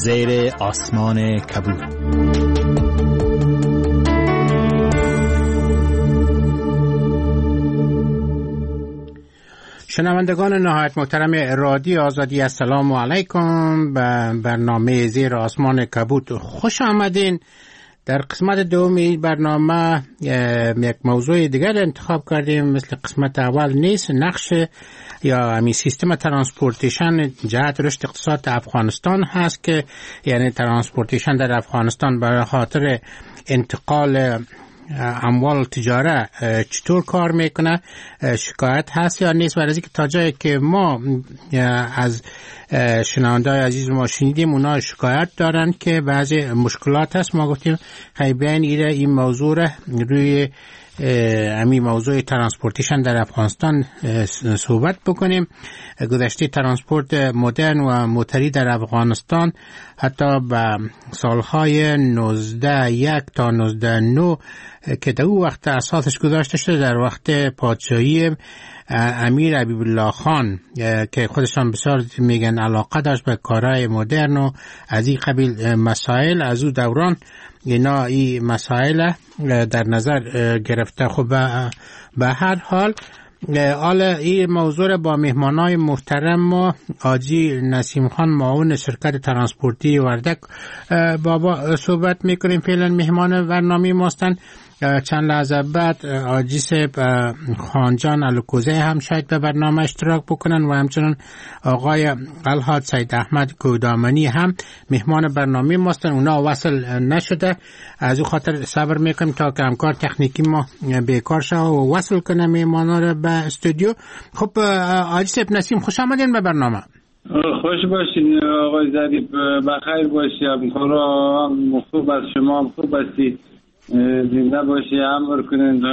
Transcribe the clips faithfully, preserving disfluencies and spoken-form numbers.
زیر آسمان کبود. شنوندگان نهایت محترم رادیو آزادی، السلام علیکم. به برنامه زیر آسمان کبود خوش آمدین. در قسمت دومی برنامه یک موضوع دیگر انتخاب کردیم. مثل قسمت اول نیست، نقش یا همین سیستم ترانسپورتیشن جهت رشد اقتصاد افغانستان هست که یعنی ترانسپورتیشن در افغانستان برای خاطر انتقال اموال تجاره چطور کار میکنه، شکایت هست یا نیست. برای اینکه تا جایی که ما از شنونده‌های عزیز ما شنیدیم اونا شکایت دارن که بعضی مشکلات هست، ما گفتیم خیلی بیان ایره این موضوع روی همین موضوع ترانسپورتیشن در افغانستان صحبت بکنیم. گذشته ترانسپورت مدرن و موتوری در افغانستان حتی به سالهای نوزده یک تا نوزده نه که در اون وقت اساسش گذاشته شده، در وقت پادشاهی امیر حبیب الله خان که خودشان بسیار میگن علاقه داشت به کارهای مدرن و از این قبیل مسائل، از اون دوران اینا این مسائل در نظر گرفته. خب به هر حال حال این موضوع با مهمانای محترم ما حاجی نسیم خان معاون شرکت ترانسپورتی وردک بابا صحبت میکنیم. فعلا مهمان برنامه ماستن. چند لحظه بعد حاجی صاحب خانجان الکوزه هم شاید به برنامه اشتراک بکنن و همچنان آقای الحاج سید احمد کودامنی هم مهمان برنامه ماستن. اونا وصل نشده، از او خاطر صبر میکنیم تا که همکار تکنیکی ما بیکار شه و وصل کنه مهمانا رو به استودیو. خب حاجی صاحب نسیم خوش آمدین به برنامه. خوش باشین آقای ظریف، بخیر باشی. همکارا خوب است، شما هم خوب هستید، زنده باشی، امر کنین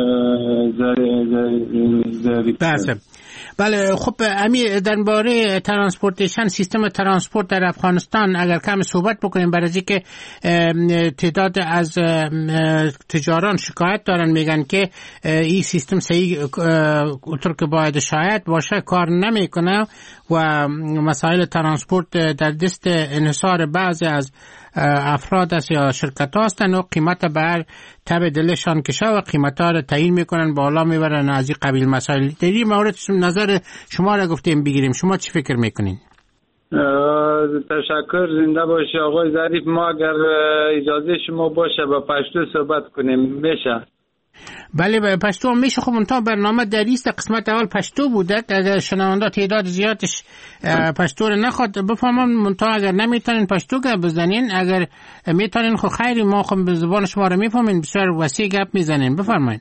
ظریف. بله. خب امیر درباره ترانسپورتیشن، سیستم ترانسپورت در افغانستان اگر کم صحبت بکنیم، برای اینکه تعداد از تجاران شکایت دارن، میگن که این سیستم صحیح اونطور که باید شاید باشه کار نمیکنه و مسائل ترانسپورت در دست انحصار بعضی از افراد است یا شرکت هستن و قیمت بر تبع دلشان کشه و قیمت ها رو تعیین میکنن، بالا میبرن. از این قبیل مسائل در این مورد نظر شما را گفتیم بگیریم، شما چی فکر میکنین؟ تشکر، زنده باشی آقای ظریف. ما اگر اجازه شما باشه با پشتو صحبت کنیم میشه؟ بله به پشتو هم میشه. خب منتها برنامه در ایست قسمت اول پشتو بوده، اگر شنونده تعداد زیادش پشتو رو نخواد بفهمم، منتها اگر نمیتونین پشتو گپ بزنین، اگر میتونین خب خیری، ما خب به زبان شما رو میفهمین، بسیار وسیع گپ میزنین. بفرمایید.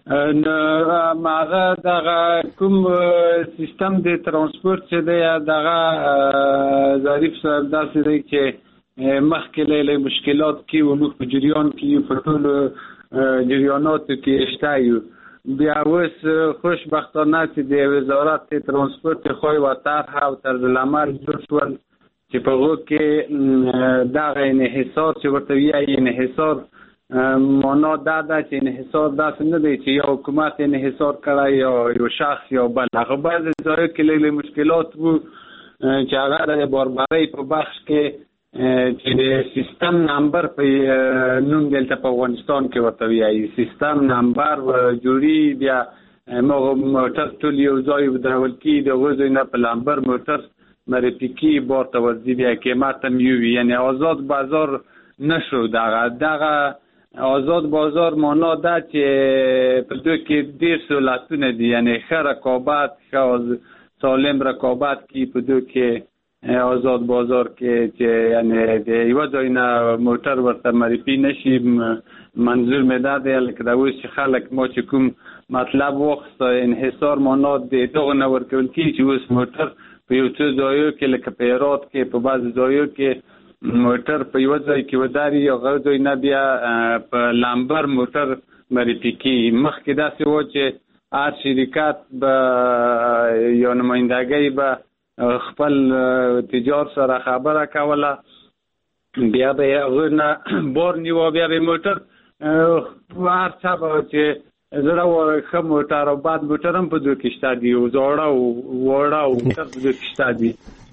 ماغه دغه کوم سیستم د ترانسپورت چې دی دغه ظریف صاحب داسې دی چې مخکې له مشکلات کې و موږ په جریان کې په ټولو جریاناتو کې شته یو. بیا اوس خوشبختانه چې د وزارت ترانسپورت خوی و طرح او طرزالعمل جوړ شول چې په هغو کې دغه انحصار چې ورته وایي انحصار معنا دا ده چې انحصار داسې نه دی چې یو حکومت انحصار کړی یا یو شخص یا بل. هغه بعضې ځایو کې لږ مشکلات وو چې هغه د باربرۍ په بخش کې چې د سیستم نمبر په نوم دلته په افغانستان کې ورته وایي سیستم نمبر جوړي، بیا موږ موټر ټول یو ځای ودرول کېږي، د هغو ځای نه په لمبر موټر معرفي کېږي، بار ته ورځي، بیا قیمت هم یو وي. یعنې آزاد بازار نشو. دغه دغه آزاد بازار معنا ده چې په دوی کې ډېر سهولتونه دي، یعنې ښه رقابت، ښه سالم رقابت کې په دوی کې آزاد بازار کې چې یعنی د یو ځای نه موټر ورته معرفي نشي. منظور مې دا دی لکه دا اوس چې خلک ما چې کوم مطلب واخیست انحصار معنا د دغه نه ورکول کېږي چې اوس موټر په یو څو ځایو کې لکه په هرات کې په بعضې ځایو کې موټر په یو ځای کې وداري یا هغه ځای نه بیا په لمبر موټر معرفي کېږي. مخکې داسې و چې هر شرکت به یا نمایندګۍ به خپل تجار سره خبره کوله، بیا به یې هغه نه بار نیوه، بیا به موټر هر څه به چې زړه و ښه موټر او بد موټر هم په دوی کې شته دي، او زاړه او واړه او موټر په دوی کې شته دي.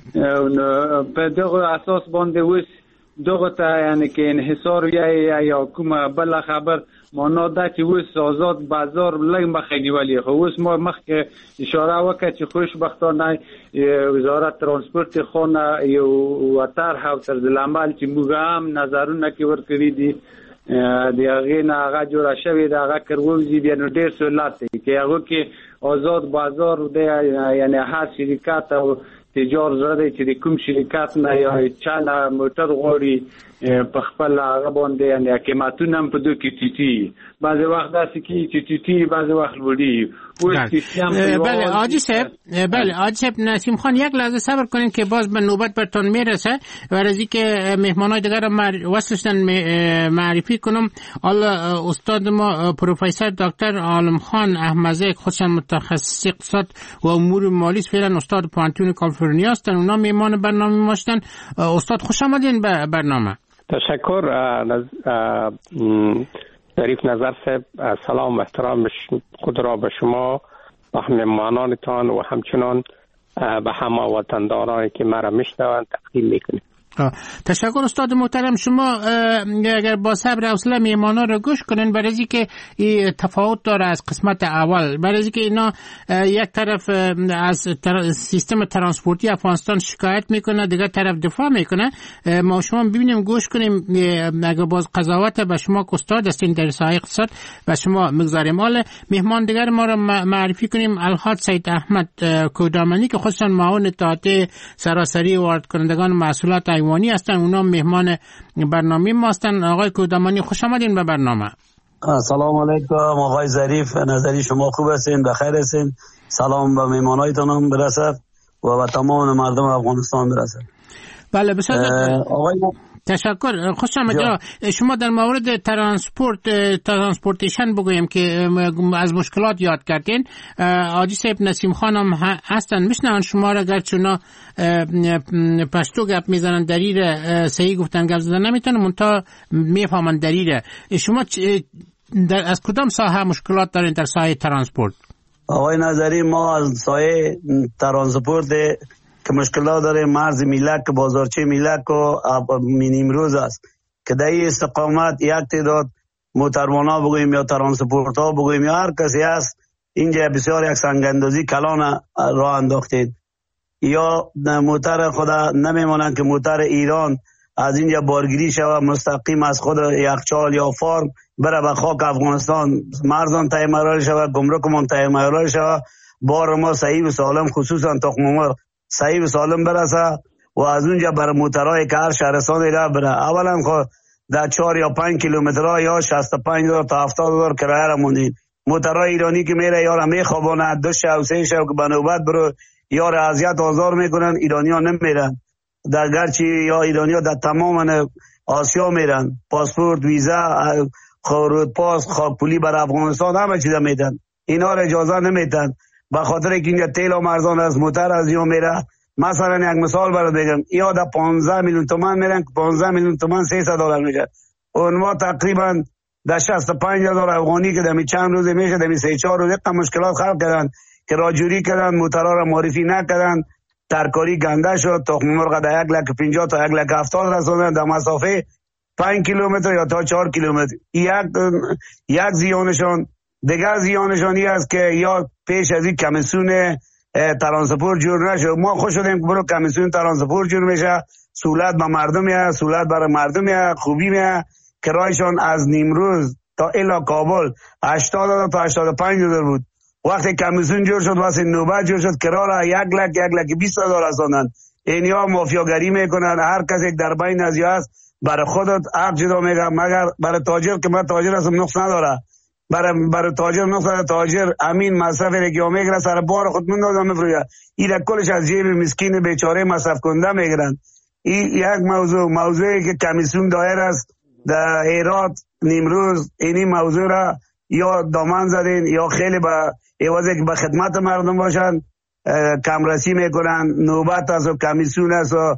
په دغه اساس باندې وس دغه ته یعنی کې انحصار یا یا کومه بل خبر معنا دا چې وس آزاد بازار لږ مخې نیولې خو اوس ما مخکې اشاره وکړه چې خوشبختانه وزارت ترانسپورت خونه یو وتر او تر عمل چې موږ هم نظرونه کې ورکړي دي د هغه نه هغه جوړه شوې د هغه کروزي بیا نو ډېر سہولت دي چې هغه کې آزاد بازار دی یعنی هر شرکت او تجار زده چې کوم شرکت نه یا چاله موټر غوړي په خپل هغه باندې یعنی قیمتونه هم په دوه کې ټیټي بعضی وخت داسې کې چې ټیټي بعضی وخت لوړي بله حاجی صاحب بله حاجی صاحب نسیم خان یک لحظه صبر کنین که باز به نوبت برتون میرسه و از اینکه مهمانای دیگر رو وصلشتن معرفی کنم. حالا استاد ما پروفسور دکتر عالم خان احمدزی خودشان متخصص اقتصاد و امور مالی است، فعلا استاد پانتون کالیفرنیا هستن، اونا مهمان برنامه ماشتن. استاد خوش آمدین به برنامه. تشکر ظریف نظر صاحب. سلام و احترام خود را به شما و مهمانانتان و همچنان به همه وطندارانی که مرا میشنوند تقدیم میکنیم. تشکر استاد محترم. شما اگر با صبر حوصله میهمانا رو گوش کنین، برای اینکه این تفاوت داره از قسمت اول، برای اینکه اینا یک طرف از سیستم ترانسپورتی افغانستان شکایت میکنه، دیگر طرف دفاع میکنه. ما شما ببینیم گوش کنیم، اگر باز قضاوت به شما که استاد هستین در ساحه اقتصاد و شما میگذاریم. حالا مهمان دیگر ما رو معرفی کنیم. الحاج سید احمد کودامانی که خودشان معاون اتحادیه سراسری وارد کنندگان محصولات ایوانی هستن، اونا مهمان برنامه ما هستن. آقای کودامانی خوش آمدین به برنامه. سلام علیکم آقای ظریف، نظری شما خوب هستین؟ بخیر هستین؟ سلام به مهمانایتان هم برسد و به تمام مردم افغانستان برسد. بله بسیار آقای تشکر. خوش آمدید. شما در مورد ترانسپورت ترانسپورتیشن بگویم که از مشکلات یاد کردین. حاجی صاحب نسیم خانم هستن، میشنون شما را، اگر چونا پشتو گپ میزنن دلیل صحیح گفتن گپ زدن نمیتونن، منتها میفهمن دلیل. شما در از کدام ساحه مشکلات دارین در ساحه ترانسپورت؟ آقای نظری ما از ساحه ترانسپورت که مشکلات داره مرز میلک، بازارچه میلک و نیمروز است که در این استقامت یک تعداد موتروانا بگویم یا ترانسپورت ها بگویم یا هر کسی هست اینجا بسیار یک سنگندازی کلان راه انداختید. یا موتر خدا نمیمانند که موتر ایران از اینجا بارگیری شود مستقیم از خود یخچال یا فارم بره به خاک افغانستان، مرزان تایمرال شود، گمرک تایمرال شود، بار ما صحیح و سالم خصوصا تخم مرغ صحیح و سالم برسه و از اونجا برای موترهای که هر شهرستانی را بره. اولا خود در چهار یا پنج کیلومترها یا شصت و پنج هزار تا هفتاد هزار کرایه را موندین. موترهای ایرانی که میره یا را میخوابانه دو شب و سه شب که به نوبت برو یا را اذیت آزار میکنن، ایرانی ها نمیرن. در گرچه یا ایرانی ها در تمام آسیا میرن، پاسپورت، ویزا، خورود پاس، خاک پولی بر افغانستان همه چیزا میدن، اینا را اجازه نمیدن به خاطر که اینجا تیل و مرزان از موتر از یا میره. مثلا یک مثال برات بگم، یا در پانزده میلیون تومان میرن که پانزده میلیون تومان سیصد دلار میشه. اون ما تقریبا در شصت و پنج هزار افغانی که دمی چند روزه میشه، دمی سه چهار روزه تا مشکلات خلق کردن که راجوری کردن، موترها را معرفی نکردن، ترکاری گنده شد، تخم مرغ در یک لک پنجاه تا یک لک هفتاد رسوندن در مسافه پنج کیلومتر یا تا چهار کیلومتر. یک یک زیانشان. دیگر زیانشانی است که یا پیش از این کمیسیون ترانسپورت جور نشه. ما خوش شدیم که برو کمیسیون ترانسپورت جور میشه، سهولت به مردم میه، سهولت برای مردم میه، خوبی میه. کرایشان از نیمروز تا الی کابل هشتاد تا هشتاد و پنج هزار بود. وقتی کمیسیون جور شد واسه نوبت جور شد کرا را یک لک یک لک بیست هزار رساندن. اینیا مافیاگری میکنن. هر کس یک در بین از است برای خودت حق جدا میگه، مگر برای تاجر که من تاجر هستم نقص نداره. برای برای تاجر نقص تاجر امین مصرف رگیا میگیره، سر بار خود مندازه میفروشه. این کلش از جیب مسکین بیچاره مصرف کننده میگیرن. این یک موضوع موضوعی که کمیسیون دایر است در هرات نیمروز. اینی موضوع را یا دامن زدین یا خیلی با ایوازه که به خدمت مردم باشن کمرسی میکنن. نوبت از کمیسیون است و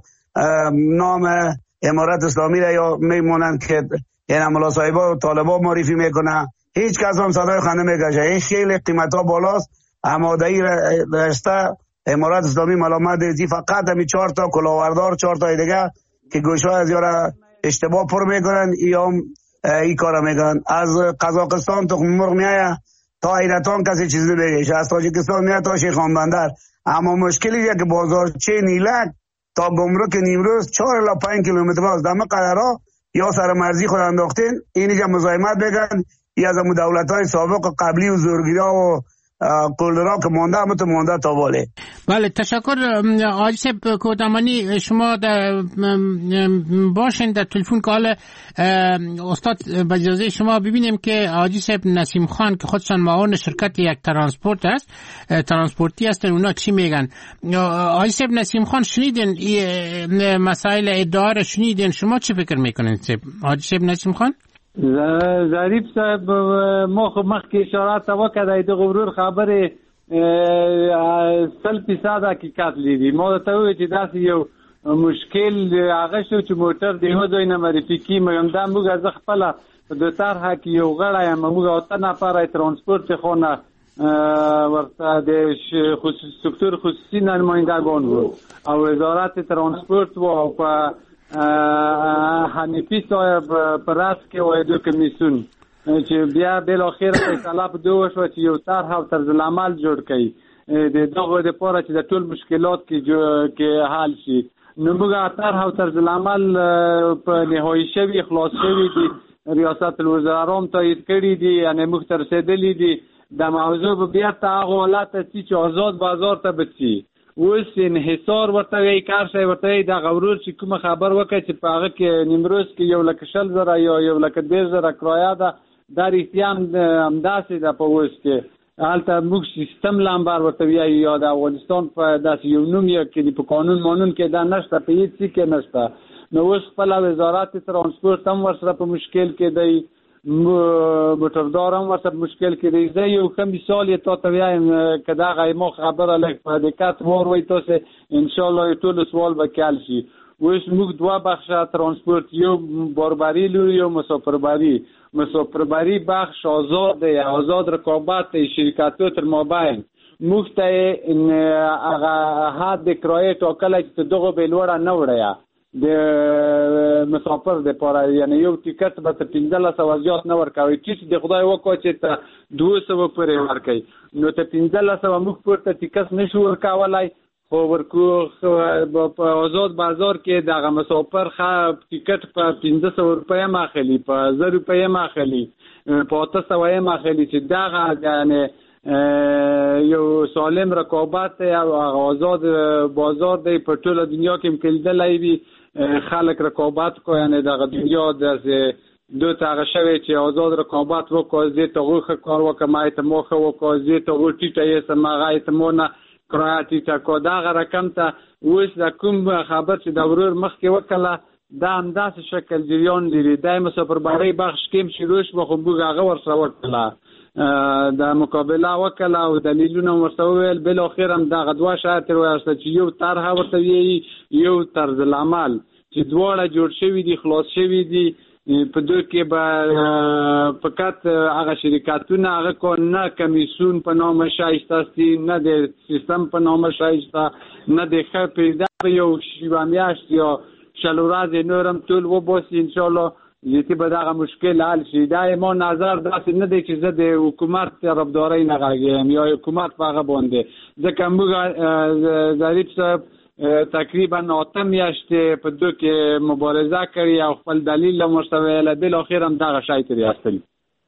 نام امارت اسلامی را یا میمونن که این عملا صاحبا و طالبا معرفی میکنن. هیچ کس هم صدای خنده میکشه. این خیلی قیمت ها بالاست. آمادگی رشته امارات اسلامی ملامت دی فقط همین چهار تا کلاهبردار چهار تا دیگه که گوشه از یارا اشتباه پر میکنن یا این کارا میکنن. از قزاقستان تخم مرغ میایه تا ایران کسی چیزی نمیگه، از تاجیکستان میاد تا شیخان بندر. اما مشکلی که بازارچه نیلک تا گمرک نیمروز چهار الی پنج کیلومتر باز دم قدرها یا سر مرزی خود انداختین. اینجا مزاحمت بگن یا از دولت‌های سابق و قبلی و زورگیرا و قلدرها که مونده همه تو مونده تا باله. بله تشکر آقای صاحب کودمانی. شما در باشین در تلفن کال استاد با اجازه شما ببینیم که آقای صاحب نسیم خان که خودشان معاون شرکت یک ترانسپورت است ترانسپورتی هستن اونا چی میگن؟ آقای صاحب نسیم خان شنیدین این مسائل ادعا را شنیدین، شما چی فکر میکنین صاحب؟ آقای صاحب نسیم خان ظریف صاحب ما خو مخکې اشارات وکړه د غرور خبره سل فیصد حقیقت لري. ما ته وی چې داسې یو مشکل هغه شو چې موټر د یو ځای نه معرفي کی مګم دا موږ از خپل د طرحه کې یو غړی یم موږ او ته نفر ترانسپورت خونه ورته د سکتور خصوصي نمایندگان وو او وزارت ترانسپورت و په حنیفی صاحب پراس کې وایدو کمیسیون چې بیا بل اخر فیصله په دوه شو چې یو طرح او طرز العمل جوړ کړي د دغه د پاره چې د ټول مشکلات کې کې حل شي. نو موږ طرح او طرز العمل په نهایی شوی خلاص شوی دي، ریاست الوزرا هم تایید کړی دي، یعنی موږ تر رسیدلی دي د موضوع بیا ته هغه حالت چې آزاد بازار ته بچي. اوس انحصار ورته وی کار شي ورته د غورور چې کوم خبر وکړي چې په هغه کې نیمروز کې یو لک شل زره یا یو لک ډیر زره کرایه ده د ریتیان همداسې ده. په اوس کې هلته موږ سیستم لامبر ورته وی یا د افغانستان په داسې یو نوم یې کې په قانون مانون کې دا نشته، په هیڅ څه کې نشته. نو اوس خپل وزارت ترانسپورت هم ورسره په مشکل کې دی، موټردار هم ورسره مشکل کې دی. زه یو ښه مثال یې تا ته وایم که دغه ما خبره لږ په دقت واورئ تاسې انشاءالله ټول سوال به حل شي. اوس موږ دوه بخشه ترانسپورت، یو باربري لرو یو مسافربري. مسافربري بخش آزاد دی، آزاد رقابت دی شرکتو تر مابین. موږ ته هغه حد کرایه ټاکلی چې دغه به لوړه نه وړیه د مسافر د پاره، یعنی یو ټیکټ به ته پنځلس سوه زیات نه ورکوي. چې د خدای وکړه چې ته دوه سوه پورې ورکوي نو ته پنځلس سوه موږ پورته ټیکټ نشو ورکولی، خو ورکو په آزاد بازار کې دغه مسافر ټیکټ په پنځه سوه روپۍ هم اخلي، په زر روپۍ هم اخلي، په اته سوه هم اخلي. چې دغه یعنی یو سالم رقابت او آزاد بازار دی په ټوله دنیا کې مکلدلی وي خلک رقابت کو، یعنی دغه دنیا د دو تاغه شوی چې آزاد رقابت وکړي زه ته غوښه کار وکړم ما ته موخه وکړي زه ته ورټی ته یې سمغه ته مونږه کرایتی ته کو دغه رقم ته اوس د کوم خبر چې د ورور مخ کې وکړه دا همداسې شکل جریان لري. د مسافربري بخش کې شروع شو خو موږ هغه ورسره وکړه د مقابله وکړه او دلیلونه ورته ویل، بل اخر هم دغه دوه شرط ورسته چې یو طرح ورته وی یو طرز العمل چې دواړه جوړ شوی دي خلاص شوی دي. په دوی کې به فقط هغه شرکتونه هغه کو نه کمیسیون په نامه شایسته سي، نه د سیستم په نامه شایسته، نه د ښه پیدا یو شیبه میاشت یا شل ورځې نورم ټول وباسي انشاءالله یتی به دغه مشکل حل شي. دا ما نظر داسې نه دی چې زه د حکومت طرفدارۍ نه غږیم یا حکومت په هغه باندې، ځکه موږ ظریف صاحب تقریبا اته میاشتې په دو کې مبارزه کړې او خپل دلیل هم ورته ویلی، بالاخره هم دغه شی ترې ایستلي.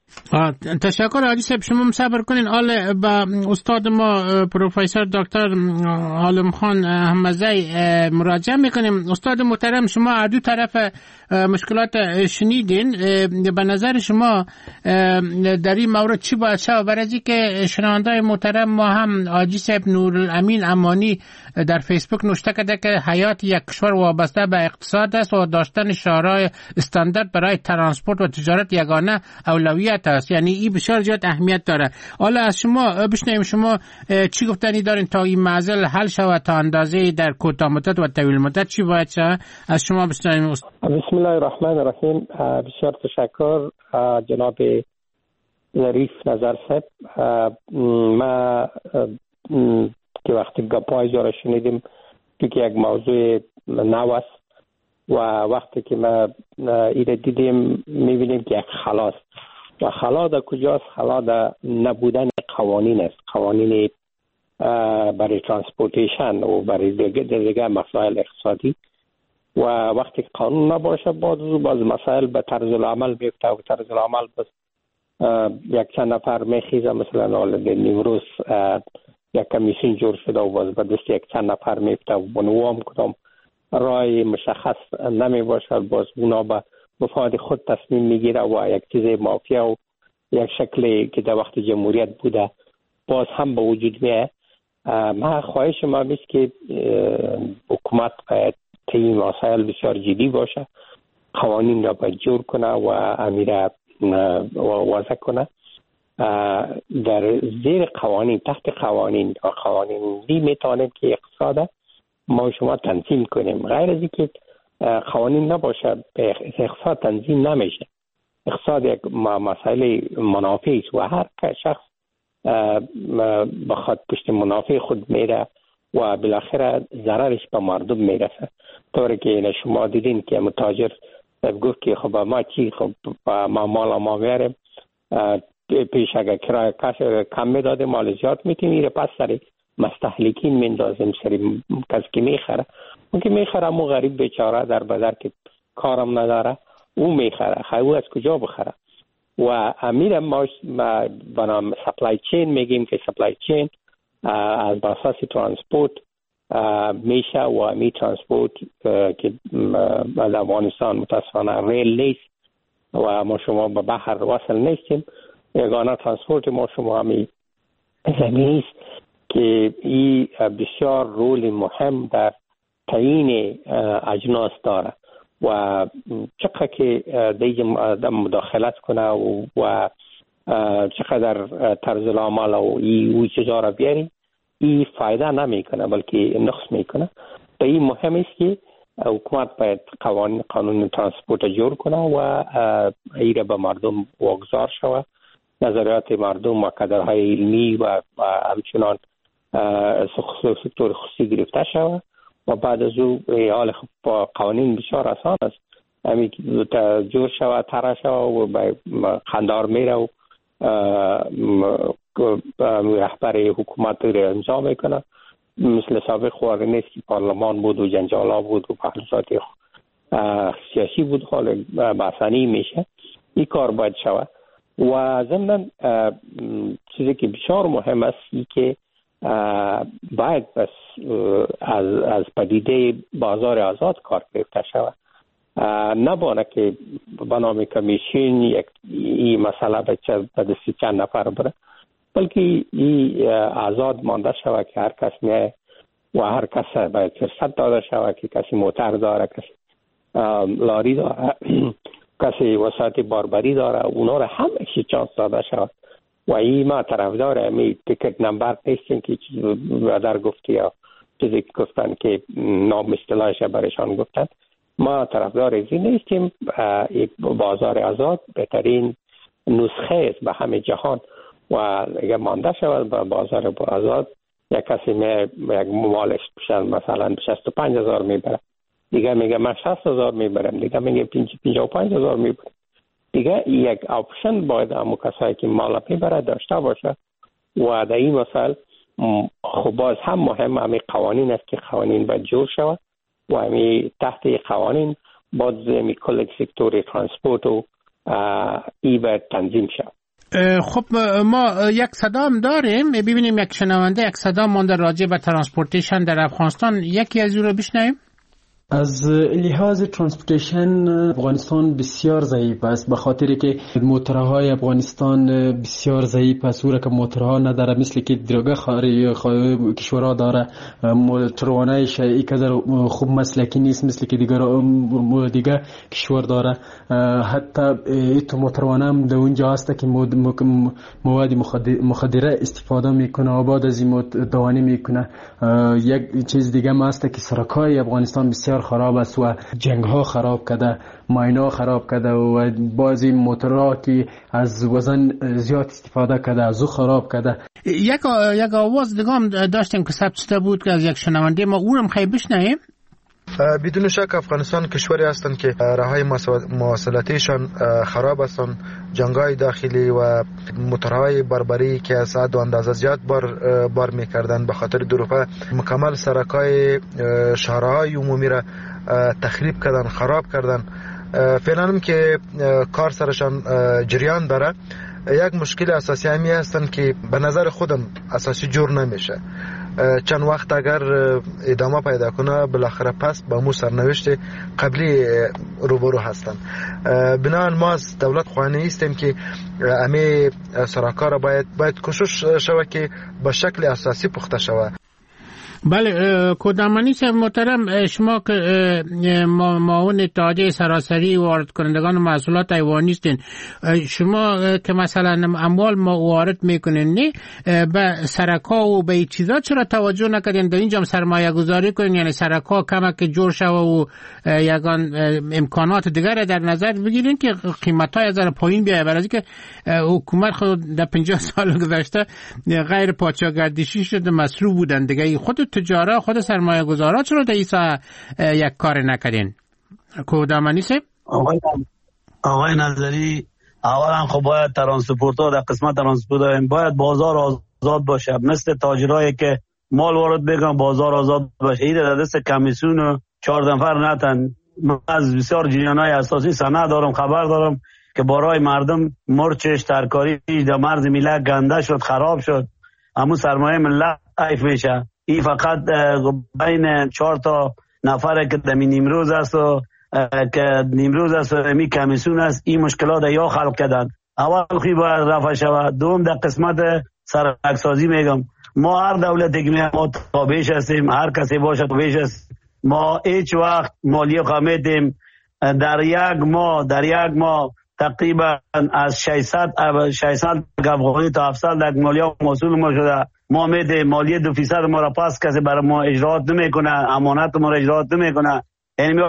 تشکر حاجی صاحب، شما هم صبر کنین. حال با استاد ما پروفسور دکتر عالم خان احمدزی مراجعه میکنیم. استاد محترم شما دو طرف مشکلات شنیدین، به نظر شما در این مورد چی باید شود؟ برای اینکه شنونده‌های محترم ما هم حاجی صاحب نورالامین امانی در فیسبوک نوشته کرده که حیات یک کشور وابسته به اقتصاد است و داشتن شورای استاندارد برای ترانسپورت و تجارت یگانه اولویت است، یعنی این بسیار زیاد اهمیت داره. حالا از شما بشنویم شما چی گفتنی دارین تا این معضل حل شود تا اندازه در کوتاه مدت و طویل مدت چی باید شود؟ از شما بشنویم. بسم الله الرحمن الرحیم. بسیار تشکر جناب ظریف نظر صاحب. ما که وقتی گپای جا را شنیدیم که یک موضوع نو است و وقتی که ما ایره دیدیم میبینیم که یک خلاص و خلا در کجاست؟ خلا در نبودن قوانین است، قوانین برای ترانسپورتیشن و برای دیگه, دیگه مسائل اقتصادی و وقتی قانون نباشه باز باز مسائل به طرز العمل میفته و طرز العمل باز یک چند نفر میخیزه. مثلا امروز یک کمیسیون جور شده و باز به دست یک چند نفر میفته و بنوام کدام رای مشخص نمی باشد باز اونا به مفاد خود تصمیم میگیره و یک چیز مافیا و یک شکلی که در وقت جمهوریت بوده باز هم به وجود میاد. ما خواهش ما میست که حکومت باید طی مسائل بسیار جدی باشه، قوانین را باید جور کنه و امیره وضع کنه. در زیر قوانین، تحت قوانین و قوانین دی میتونیم که اقتصاد ما شما تنظیم کنیم. غیر از اینکه قوانین نباشه اقتصاد تنظیم نمیشه. اقتصاد یک مسئله منافعی است و هر شخص بخواد پشت منافع خود میره و بالاخره ضررش به مردم میرسه. طوری که شما دیدین که متاجر گفت که خب ما چی، خب ما مال ما میاریم پیش اگر کرایه کم میداده مال زیاد میتیم میره پس سری مستهلکین میندازیم سری کسی که میخره. اون که میخره مو غریب بیچاره در بازار که کارم نداره او میخره، خیلی او از کجا بخره؟ و امیر ما بنام سپلای چین میگیم که سپلای چین از اساس ترانسپورت میشه و امی ترانسپورت که از افغانستان متاسفانه ریل نیست و ما شما به بحر وصل نیستیم. یگانه ترانسپورت ما شما همی زمینی است که این بسیار رول مهم در تعیین اجناس داره و چقدر که دیگه مداخلت کنه و, و چقدر طرز العمل و این چیزا را بیاری این فایده نمیکنه بلکه نقص میکنه. به این مهم است که حکومت باید قوانین قانون ترانسپورت جور کنه و ایره به مردم واگذار شود، نظریات مردم و کادرهای علمی و همچنان سکتور خصوصی گرفته شود و بعد از او حال با قوانین بسیار آسان است. همین که جور شود طرح شود و به خندار میره و رهبر حکومت رو امضا میکنه. مثل سابق خواره نیست که پارلمان بود و جنجالا بود و بحثات سیاسی بود، حال بحثانی میشه. این کار باید شود و ضمن چیزی که بسیار مهم است ای که باید بس از از پدیده بازار آزاد کار گرفته شود، نبانه که بنام کمیسیون یک این مسئله به دستی چند نفر بره، بلکه این آزاد مانده شود که هر کس میه و هر کس باید فرصت داده شود که کسی موتر داره، کسی لاری داره، کسی وسایل باربری داره، اونا را هم اکسی چانس داده شود. و این ما طرفدار امی تیکت نمبر نیستیم که چیز در گفتی یا چیزی که گفتن که نام اصطلاحش برشان گفتن. ما طرفدار این نیستیم. بازار آزاد بهترین نسخه است به همه جهان و اگر مانده شود به بازار آزاد یک کسی می یک مالش بشن مثلا شصت و پنج هزار میبره، دیگه میگه من شصت هزار میبرم، دیگه میگه پنجاه و پنج هزار میبرم. دیگه یک آپشن باید همو کسایی که مال میبره داشته باشه و در این مسئله خب باز هم مهم همین قوانین است که قوانین باید جور شود و همین تحت قوانین باید همین کل سکتور ترانسپورت و ای باید تنظیم شود. خب ما یک صدا هم داریم، ببینیم یک شنونده یک صدا مانده راجع به ترانسپورتیشن در افغانستان، یکی از او رو بشنویم. از لحاظ ترانسپورتیشن افغانستان بسیار ضعیف است، به خاطری که موتورهای افغانستان بسیار ضعیف است. اون که موتورها نداره مثل که دیگه خارج کشورها داره، موتورانش اینقدر خوب مسلکی نیست مثل که دیگه دیگه کشور داره. حتی این موتورانه هم در اونجا هست که مواد مخدره استفاده میکنه و بعد از این دوانی میکنه. یک چیز دیگه هم هست که سرکای افغانستان بسیار بسیار خراب است و جنگ ها خراب کرده، ماینا خراب کرده و بعضی موتورها که از وزن زیاد استفاده کرده از او خراب کرده. یک یک آواز دیگه هم داشتیم که ثبت شده بود که از یک شنونده ما، اونم خیلی بشنویم. بدون شک افغانستان کشوری هستند که راههای مواصلاتیشان خراب هستند، جنگ‌های داخلی و موتورهای بربری که از حد و اندازه زیاد بار بار می‌کردند به خاطر دروغ مکمل سرک‌های شهرهای عمومی را تخریب کردن، خراب کردن. فعلا هم که کار سرشان جریان داره، یک مشکل اساسی همی هستند که به نظر خودم اساسی جور نمیشه. چند وقت اگر ادامه پیدا کنه بالاخره پس با مو سرنوشت قبلی روبرو هستن. بنابراین ما از دولت خواهانی هستیم که همه سرکار را باید باید کوشش شود که به شکل اساسی پخته شود. بله کودامانی صاحب محترم، شما که معاون اتحادیه سراسری وارد کنندگان محصولات حیوانی هستین، شما که مثلا اموال ما وارد میکنین نه به سرکا و به چیزا چرا توجه نکردین؟ در اینجا سرمایه گذاری کنین، یعنی سرکا کمک جور شوه و یگان امکانات دیگر در نظر بگیرین که قیمت های از پایین بیایه، برای که حکومت خود در پنجاه سال گذشته غیر پادشاهگردشی شده، مسروع بودن دیگه. خود تجارا خود سرمایه گذارا چرا در ایسا یک کار نکردین؟ کودامانی صاحب آقای آقای نظری، اولا خب باید ترانسپورت ها در قسمت ترانسپورت باید بازار آزاد باشه، مثل تاجرایی که مال وارد بگن بازار آزاد باشه. این در دست کمیسیون و چهار نفر نتن. من از بسیار جریان‌های اساسی سند دارم، خبر دارم که برای مردم مرچش ترکاری در مرز ملت گنده شد، خراب شد، اما سرمایه ملت عیف میشه. این فقط بین چهار تا نفره که دمی نیمروز است و که نیمروز است و می کمیسیون است این مشکلات یا خلق کردن. اول خوی باید رفع شود. دوم در قسمت سرکسازی میگم، ما هر دولتی که میگم ما تابعش هستیم، هر کسی باشه تابعش هست. ما هیچ وقت مالیه خمیدیم. در یک ماه در یک ماه تقریبا از ششصد ششصد افغانی تا هفتصد لک مالیه موصول ما شده. ما میده مالیه دو فیصد ما را پس کسی برای ما اجرات نمیکنه، امانت ما را اجرات نمیکنه. یعنی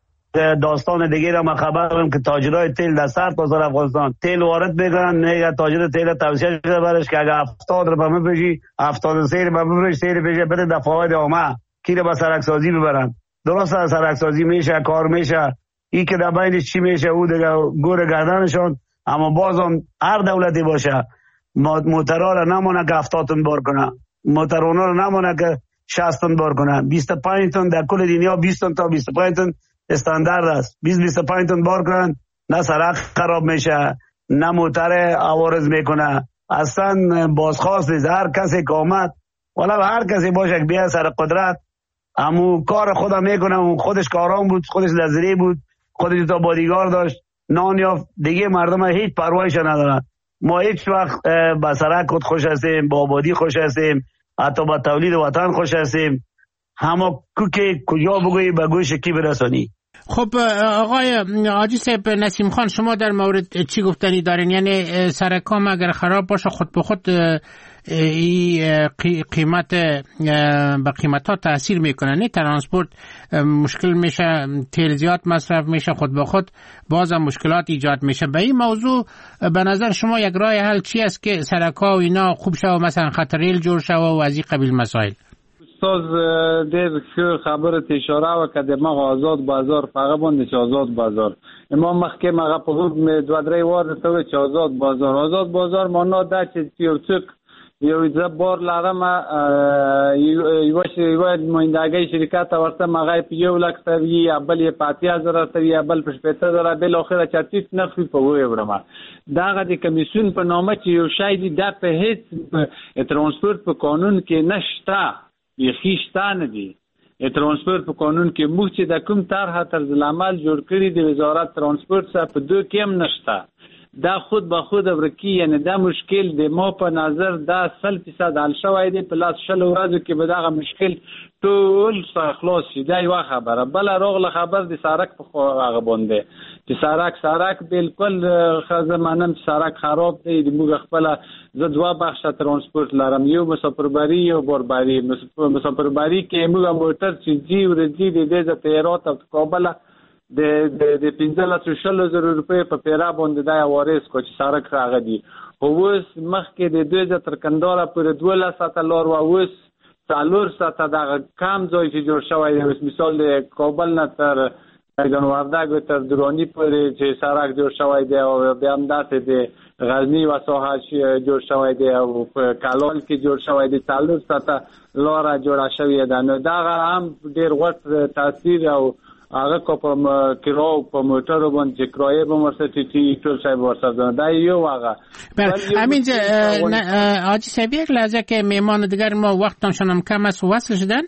داستان دیگه را ما خبر دارم که تاجرای تیل در سر بازار افغانستان تیل وارد میکنن، میگه تاجر تیل توصیه شده برش که اگه هفتاد رو به من بشی هفتاد و سه رو به من بشی سه رو بشه بده دفاعات عامه کی رو به سرکسازی ببرن. درست سرکسازی میشه، کار میشه، این که در بینش چی میشه او دیگه گور گردنشون. اما بازم هر دولتی باشه موترها را نمونه که هفتاد تن بار کنه، موترونا را نمونه که شصت تن بار کنه. بیست و پنج تن در کل دنیا بیست تن تا بیست و پنج تن استاندارد است. بیست بیست و پنج تن بار کنن نه سرک خراب میشه نه موتر عوارض میکنه. اصلا بازخواست نیست. هر کسی که آمد والا هر کسی باشه که بیا سر قدرت امو کار خودم میکنه. خودش کارام بود، خودش لذری بود، خودش تا بادیگار داشت، نان یافت دیگه. مردم هیچ پروایش ندارن. ما هیچ وقت با سرک خود خوش هستیم، با آبادی خوش هستیم، حتی با تولید وطن خوش هستیم. همه که کجا بگویی به گوش کی برسانی. خب آقای حاجی صاحب نسیم خان، شما در مورد چی گفتنی دارین؟ یعنی سرکام اگر خراب باشه خود به خود قیمت به قیمت ها تاثیر میکنه، نه ترانسپورت مشکل میشه، تیل زیاد مصرف میشه، خود به خود باز هم مشکلات ایجاد میشه. به این موضوع به نظر شما یک راه حل چی است که سرکا و اینا خوب شوه، مثلا خط ریل جور شوه و از این قبیل مسائل؟ استاد دیر که خبرت اشاره وکړه د مغه آزاد بازار هغه باندې چې آزاد بازار ما مخکې مغه په حدود مې دوه درې واره ته چې آزاد بازار آزاد بازار معنا دا چې یو څوک یو ځه بار لرم یو یو موندګي شرکت ورته مغه په یو لک سوي یا بل یې په اتیا زره سوي یا بل په شپږ زره بل اخره چټیټ نخوي په وې ورما داغه د کمیسیون په نامه چې یو شای دی د په هیڅ ترانسپورت په قانون کې نشته، یخیشتان دی. ترانسپورت په قانون کې موږ چې د کوم طرحه طرز العمل جوړ کړی د وزارت ترانسپورت څخه په دوه کې هم نشته. دا خود به خود ورکی، یعنی دا مشکل د ما په نظر دا سل فیصد حل شوی دی. په لاس شل ورځو کې به دغه مشکل ټول خلاص شي. دا یوه خبره. بله راغله خبر د سړک په هغه باندې چې سړک سړک بالکل ښه منم چې سړک خراب دی. موږ خپله زه دوه بخشه ترانسپورت لرم، یو مسافربري یو باربري. مسافربري کې موږ موټر چې ځي ورځي د دې ځای هرات او کابل د د پنځلس شلو زرو روپۍ په پیره باندې دا وارث کو چې سړک راغی دی. اوس مخکې د دوی ځای تر کندهار پورې دولس ساعته لار و، اوس څلور ساعته دغه کم ځای چې جوړ شوی دی. اوس مثال د کابل نه تر ګڼ وردګ تر دراني پورې چې سړک جوړ شوی دی، او بیا همداسې د غزني و ساحه جوړ شوی دی، او په کلال کې جوړ شوی دی. څلور ساعته لاره جوړه شوې ده. نو دغه هم ډېر غوټ تاثیر او هغه کو په کراو په موټرو باندې کرایه به ورسته تی ټول شای ورسته دا یو هغه. همین حاجی صاحب یک لحظه که میهمان دیگر ما وقتشون هم کم است وصل شدن.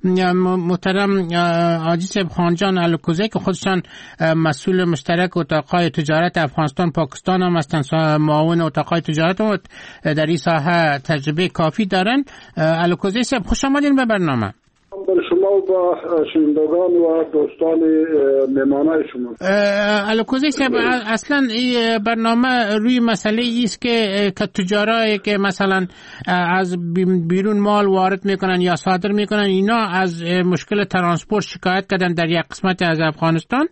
محترم حاجی صاحب خانجان الکوزی که خودشان مسئول مشترک اتاقای تجارت افغانستان پاکستان هم هستند، معاون اتاقای تجارت هم در این ساحه تجربه کافی دارن. الکوزی صاحب خوش آمدین به برنامه. بر شما و با شنوندگان و دوستان مهمانای شما. الکوزی صاحب اصلا این برنامه روی مسئله ایست که که تجارایی که مثلا از بیرون مال وارد میکنن یا صادر میکنن اینا از مشکل ترانسپورت شکایت کردن در یک قسمت از افغانستان.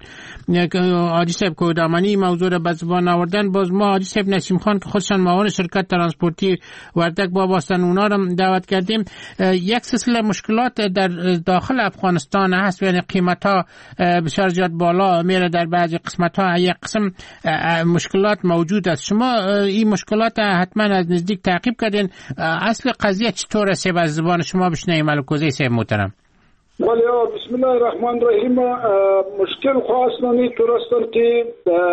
حاجی صاحب کودامانی موضوع را به زبان آوردن. باز ما حاجی صاحب نسیم خان که خودشان معاون شرکت ترانسپورتی وردک باب هستن اونا را دعوت کردیم. یک سلسله مشکلات در داخل افغانستان هست، یعنی قیمت ها بسیار زیاد بالا میره در بعضی قسمت ها، یک قسم مشکلات موجود است. شما این مشکلات حتما از نزدیک تعقیب کردین. اصل قضیه چطور است؟ از زبان شما بشنویم الکوزی صاحب محترم. ولی بسم الله الرحمن الرحیم. مشکل خاص نمی ترستن که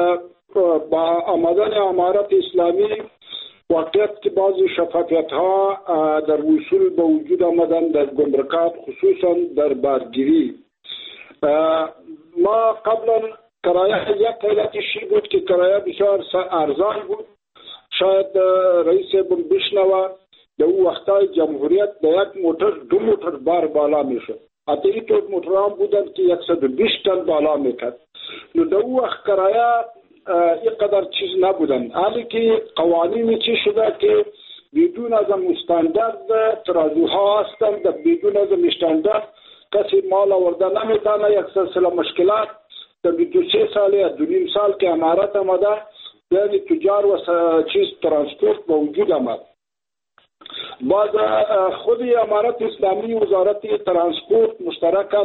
با آمدن امارت اسلامی واقعیت که بعضی شفافیت ها در وصول به وجود آمدن در گمرکات، خصوصا در بارگیری. ما قبلا کرایه یک قیلتشی بود که کرایه بسیار ارزان بود. شاید رئیس بم بشنوه در اون وقتای جمهوریت در یک موتر دو موتر بار بالا میشد. حتی این طور موتران بودن که صد و بیست تن بالا میکرد. نو در اون وقت کرایه اینقدر چیز نبودن. حالی که قوانینی چی شده که بدون از مستندرد ترازوها هستند، بدون از مستندرد کسی مال آورده نمیتونه. یک سلسله مشکلات در دو سه سال یا دو نیم سال که امارت آمده یعنی تجار و چیز ترانسپورت به وجود آمد. بعد خود امارت اسلامی وزارت ترانسپورت مشترکاً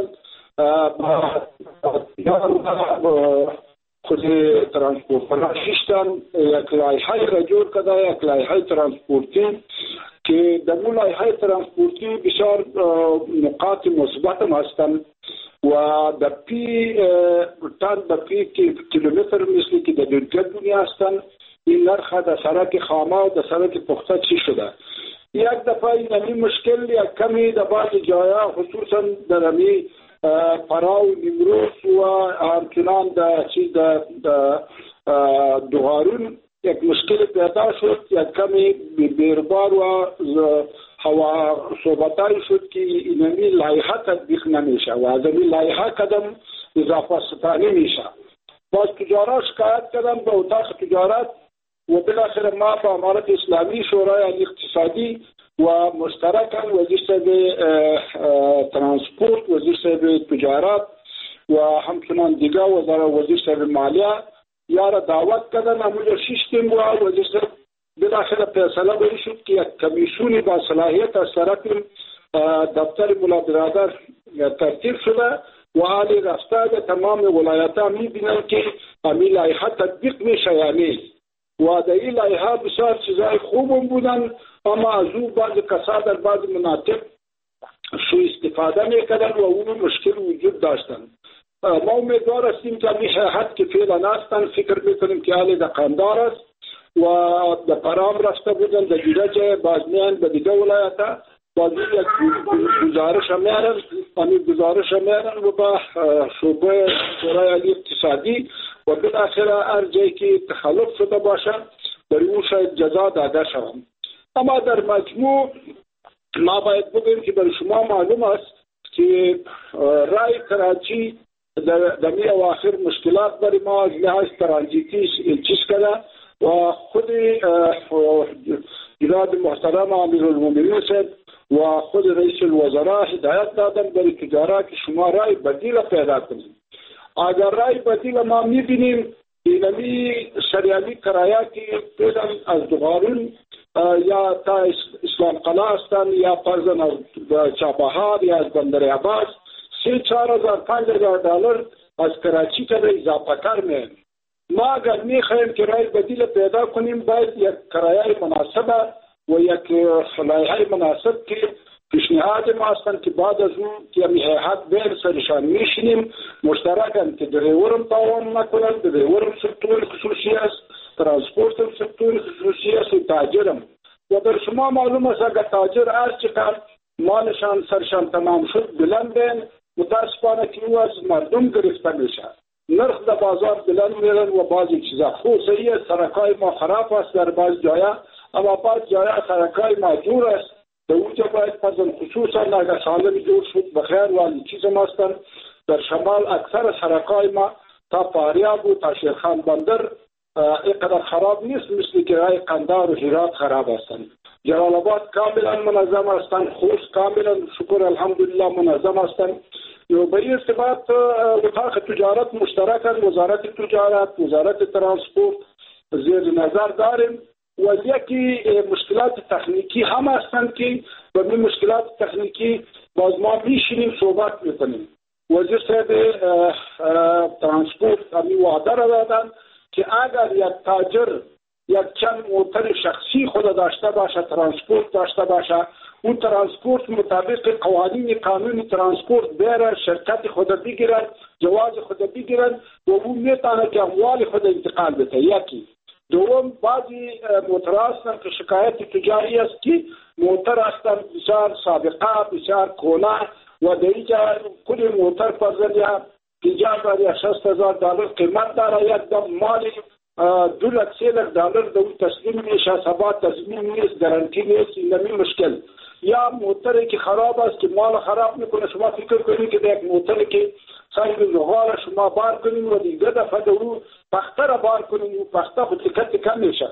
خود ترانسپورت فراشیشتن یک لایحه را جور کرده، یک لایحه ترانسپورتی که در اون لایحه ترانسپورتی بسیار نقاط مثبت هم هستند و در پی تن در پی کیلومتر مثلی که در دنیا دنیا هستند. این نرخ در سرک خامه و در سرک پخته چی شده. یک دفعه این مشکل یک کمی در بعض جایا خصوصا در امی پراو نیمروز و همچنان در چیز در دوغارون یک مشکل پیدا شد. یک کمی بیربار و هوا صحبتایی شد که اینمی لایحه تطبیق نمیشه و از این لایحه قدم اضافه ستانی میشه. باز تجارت شکایت کردن به اتاق تجارت و بالاخره ما با امارت اسلامی شورای اقتصادی و مشترکاً وزیر صاحب ترانسپورت، وزیر صاحب تجارت و همچنان دیگر وزیر صاحب مالیه یارا دعوت کردن. همونجا شیشتیم و وزیر صاحب بالاخره فیصله بری شد که یک کمیسیونی با صلاحیت از طرف دفتر ملا برادر ترتیب شده و حالی رفته تمام ولایت ها میبینن که همین لایحه تطبیق میشه یا نیست. و در این لایحه بسیار چیزای خوب بودن، اما از او بعض کسا در بعض مناطق سو استفاده میکردن و اون مشکل وجود داشتن. ما امیدوار هستیم که همین حد که فعلا هستن فکر میکنیم که حال در قندار است و در پرام رفته بودن در دیگه جای بازمیان به دیگه ولایت ها بازی یک گزارش میارن. همین گزارش میارن و با شعبه شورای عالی اقتصادی و بالاخره هر جایی که تخلف شده باشه برای اون شاید جزا داده شود. اما در مجموع ما باید بگیم که برای شما معلوم است که رای کراچی در می اواخر مشکلات برای ما از لحاظ ترانزیتی چیز کرده و خود جناب محترم امیرالمومنین و خود رئیس الوزراء هدایت دادن برای تجارت که شما رای بدیل پیدا کنید. اگر رای بدیل ما میبینیم اینمی شریعتی کرایه که پیدا از دغارون یا تا اسلام قلعه هستند یا فرزن از چابهار یا از بندر عباس سه چهار هزار پنج هزار دلار از کراچی که اضافه کر می‌ایم. ما اگر میخوایم که رای بدیل پیدا کنیم باید یک کرایه مناسبه و یک لایحه مناسب که پیشنهاد ما هستند که بعد از اون که می هیئت بین سرشان میشینیم مشترکاً که دریورم تعاون نکنند، دریورم سکتور خصوصی است، ترانسپورت سکتور خصوصی است و تاجرم. و در شما معلوم است اگر تاجر هر چقدر مالشان سرشان تمام شد بلند بین متاسفانه که او از مردم گرفته میشه. نرخ در بازار بلند میرن و بعضی چیزا خوب صحیح است، سرکای ما خراب است در بعض جایا، اما بعض جایا سرکای ما جور است. در اونجا باید پزن خصوصا اگر سالم جور شد بخیر والی چیز ما هستند. در شمال اکثر سرکای ما تا فاریاب و تا شیرخان بندر اینقدر خراب نیست مثل که رای قندار و هرات خراب هستند. جلال آباد کاملا منظم هستند، خوست کاملا شکر الحمدلله منظم هستند. به این ارتباط اتاق تجارت مشترکاً وزارت تجارت، وزارت ترانسپورت زیر نظر داریم و یکی مشکلات تکنیکی هم هستند که به این مشکلات تکنیکی باز ما میشینیم صحبت میکنیم. وزیر صاحب ترانسپورت همی وعده را دادن که اگر یک تاجر یک چند موتر شخصی خود داشته باشه، ترانسپورت داشته باشه، اون ترانسپورت مطابق قوانین قانون ترانسپورت بره شرکت خود بگیرن، جواز خود بگیرن و اون میتونه که اموال خود انتقال بده. یکی دوم بعضی موتر هستن که شکایت تجاری است که موتر هستن بسیار سابقه بسیار کهنه و در اینجا کل موتر پزن یا پنجاه یا شصت هزار دلار قیمت داره، یک دم مال دو لک سه لک دلار دو تسلیم میشه، ثبات تضمین نیست، گارانتی نیست. این مشکل. یا موتری که خراب است که مال خراب میکنه، شما فکر کنید که یک موتری که سنگ زغال شما بار کنید و دیگه دفعه دو پخته را بار کنید و پخته خود تکت کم میشه.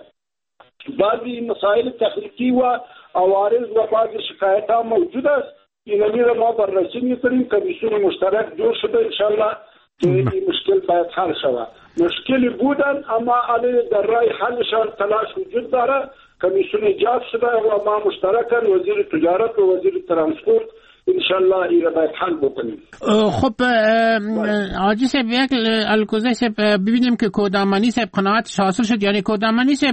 بعضی مسائل تخلیقی و عوارض و بعضی شکایت ها موجود است. این را ما بررسی میکنیم. کمیسیون مشترک جور شده انشالله که این مشکل باید حل شود. مشکلی بودن اما علی در رای حلشان تلاش وجود داره. کمیسیون ایجاد شده و ما مشترکاً وزیر تجارت و وزیر ترانسپورت انشالله این را باید حل بکنیم. خب حاجی صاحب یک الکوزی صاحب ببینیم که کودامانی صاحب قناعتش حاصل شد، یعنی کودامانی صاحب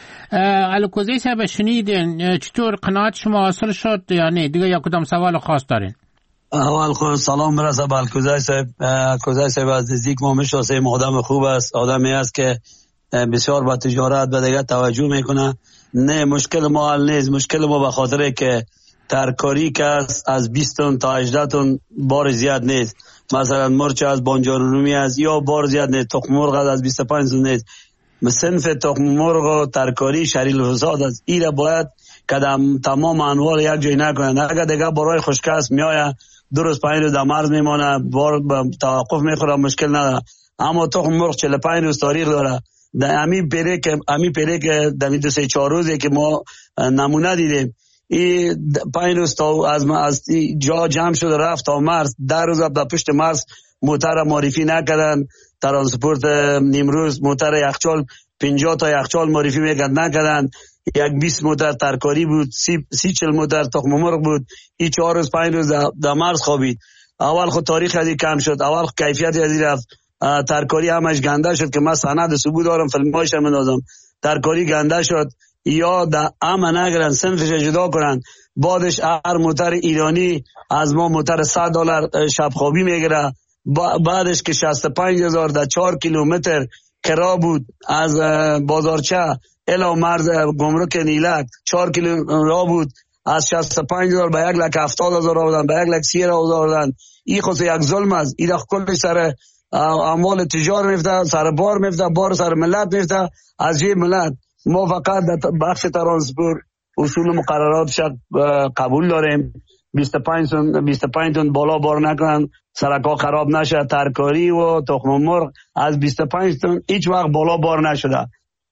الکوزی صاحب شنیدین چطور قناعت شما حاصل شد یا نه؟ دیگه یا کدام سوال خاص دارین؟ اول خود سلام برسه به الکوزی صاحب. الکوزی صاحب از نزدیک ما میشناسیم، آدم خوب است، آدمی است که بسیار با تجارت و دیگه توجه میکنه. نه مشکل ما حل نیست، مشکل ما به خاطر که ترکاری که از بیست تن تا هجده تن بار زیاد نیست. مثلا مرچ از بانجانرومی از یا بار زیاد نیست، تخم مرغ از بیست و پنج تن نیست. صنف تخم مرغ و ترکاری شریل فساد است. ایره باید کدام تمام انواع یک جای نکنن. اگر دیگه برای خشکست میآید دو روز پنج روز در مرز میمانه، بار توقف میخوره، مشکل نداره. اما تخم مرغ چهل و پنج روز تاریخ داره. در امی پیره که امی پیره که در دو سه چهار روزی که ما نمونه دیدیم، این پنج روز تا از از جا جمع شده رفت تا مرز، در روز در پشت مرز موتر معرفی نکردن. ترانسپورت نیمروز موتر یخچال پنجاه تا یخچال معرفی میکرد نکردن. یک بیست موتر ترکاری بود، سی سی چل موتر تخم مرغ بود. این چهار روز پنج روز در مرز خوابید. اول خود تاریخ ازی کم شد، اول کیفیت ازی رفت. ترکاری همش گنده شد که من سند ثبوت دارم، فیلمایش هم دادم. ترکاری گنده شد یا در امن نگرن، صنفش جدا کنن. بعدش هر موتر ایرانی از ما موتر صد دلار شب خوابی میگیره. بعدش که شصت و پنج هزار در چهار کیلومتر کرا بود از بازارچه الی مرز گمرک نیلک، چهار کیلومتر راه بود. از شصت و پنج هزار به یک لک هفتاد هزار آوردن، به یک لک سی هزار آوردن. این خود یک ظلم است. این کلش سر اموال تجار میفته، سر بار میفته، بار سر ملت میفته، از جیب ملت. ما فقط در بخش ترانسپورت اصول مقررات قبول داریم، بیست و پنج تن بیست و پنج تن بالا بار نکنن، سرکا خراب نشه، ترکاری و تخم مرغ از بیست و پنج تن هیچ وقت بالا بار نشده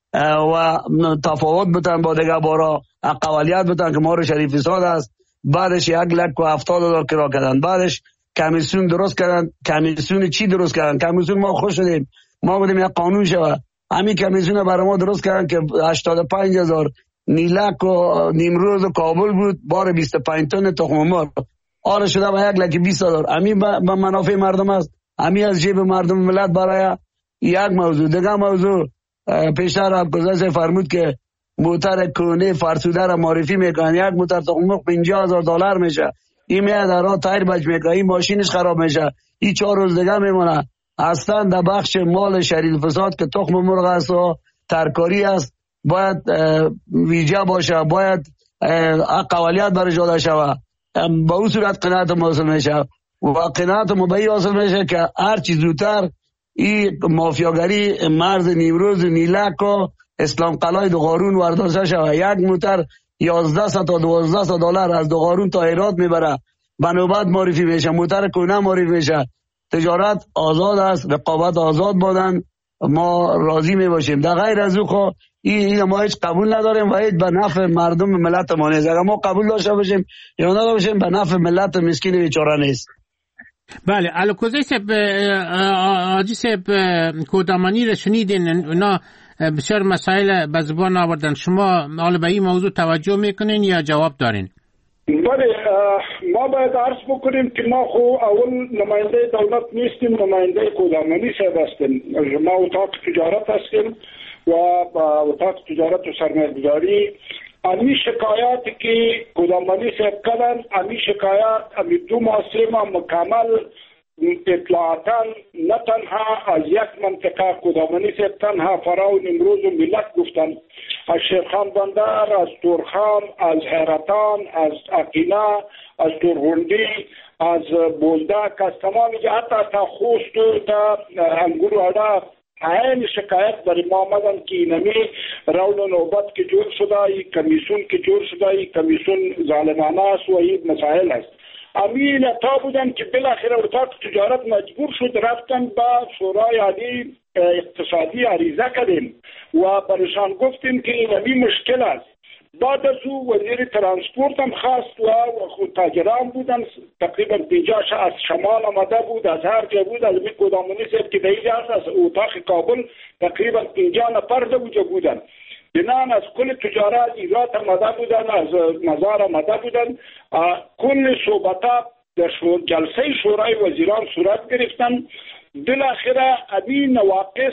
و تفاوت بتن با دیگه بارا، اقوالیت بتن که ما رو شریف ساد است. بعدش یک لک و هفتاد هزار کرا کردن، بعدش کمیسیون درست کردن. کمیسیون چی درست کردن؟ کمیسیون ما خوش شدیم، ما بودیم یک قانون شود، همین کمیسیون برای ما درست کردن که هشتاد و پنج هزار نیلک و نیمروز و کابل بود، بار بیست و پنج تن تخم مرغ آره شده و یک لک بیست هزار. همین به منافع مردم است، همین از جیب مردم ملت. برای یک موضوع دیگه موضوع پیشتر گذشته فرمود که موتر کونه فرسوده را معرفی میکنن، یک موتر تخم مرغ پنجاه هزار دلار میشه، این میاد در راه تایر بچ میکنه، این ماشینش خراب میشه، این چهار روز دیگه میمونه. اصلا در بخش مال شریف فساد که تخم مرغ است و ترکاری است باید ویژه باشه، باید اقوالیت برای جاده شود. به اون صورت قناعت حاصل میشه و قناعت مبایی حاصل میشه که هر چیز زودتر این مافیاگری مرز نیمروز نیلک و اسلام قلعه دو قارون ورداشته شود. یک موتر یازده تا دوازده دلار از دو قارون تا هرات میبره، به نوبت معرفی میشه، موتر کونه معرفی میشه. تجارت آزاد است، رقابت آزاد بودن، ما راضی می باشیم. در غیر از او خو این, این ما هیچ قبول نداریم و هیچ به نفع مردم ملت ما نیست. اگر ما قبول داشته باشیم یا نداشته باشیم به نفع ملت مسکین بیچاره نیست. بله الکوزی سب آجی سب کودامانی را شنیدین، اونا بسیار مسائل به زبان آوردن. شما حالا به این موضوع توجه میکنین یا جواب دارین؟ بله ما باید عرض بکنیم که ما خو اول نماینده دولت نیستیم، نماینده کودامانی صاحب هستیم. ما اتاق تجارت هستیم و با اتاق تجارت و سرمایه‌گذاری امی شکایاتی که کودامانی صاحب کردن، امی شکایات امی دو ماه سه ماه مکمل اطلاعاتا نه تنها از یک منطقه کودامانی صاحب تنها فرا و نیمروز و ملت گفتن، از شیرخان بندر، از تورخم، از حیرتان، از اقینا، از تورغندی، از بولدک، از تمام جهت تا خوست و تا انگور وادا این شکایت برای ما آمدن که اینمی رول و نوبت که جور شده، این کمیسون که جور شده، این کمیسون ظالمانه است و این مسائل است. امیل تا بودن که بالاخره اتاق تجارت مجبور شد رفتن با شورای عالی اقتصادی عریضه کردیم و برشان گفتیم که اینمی مشکل است. بعد از او وزیر ترانسپورت هم خواست و خود تاجران بودن، تقریبا پنجاه از شمال آمده بود، از هر جا بود، از می کودامانی صاحب که دیگه است، از اتاق کابل تقریبا پنجاه نفر در اونجا بودن. بنان از کل تجارت ایرات آمده بودن، از مزار آمده بودن. کل صحبتا در جلسه شورای وزیران صورت گرفتن. بالاخره این نواقص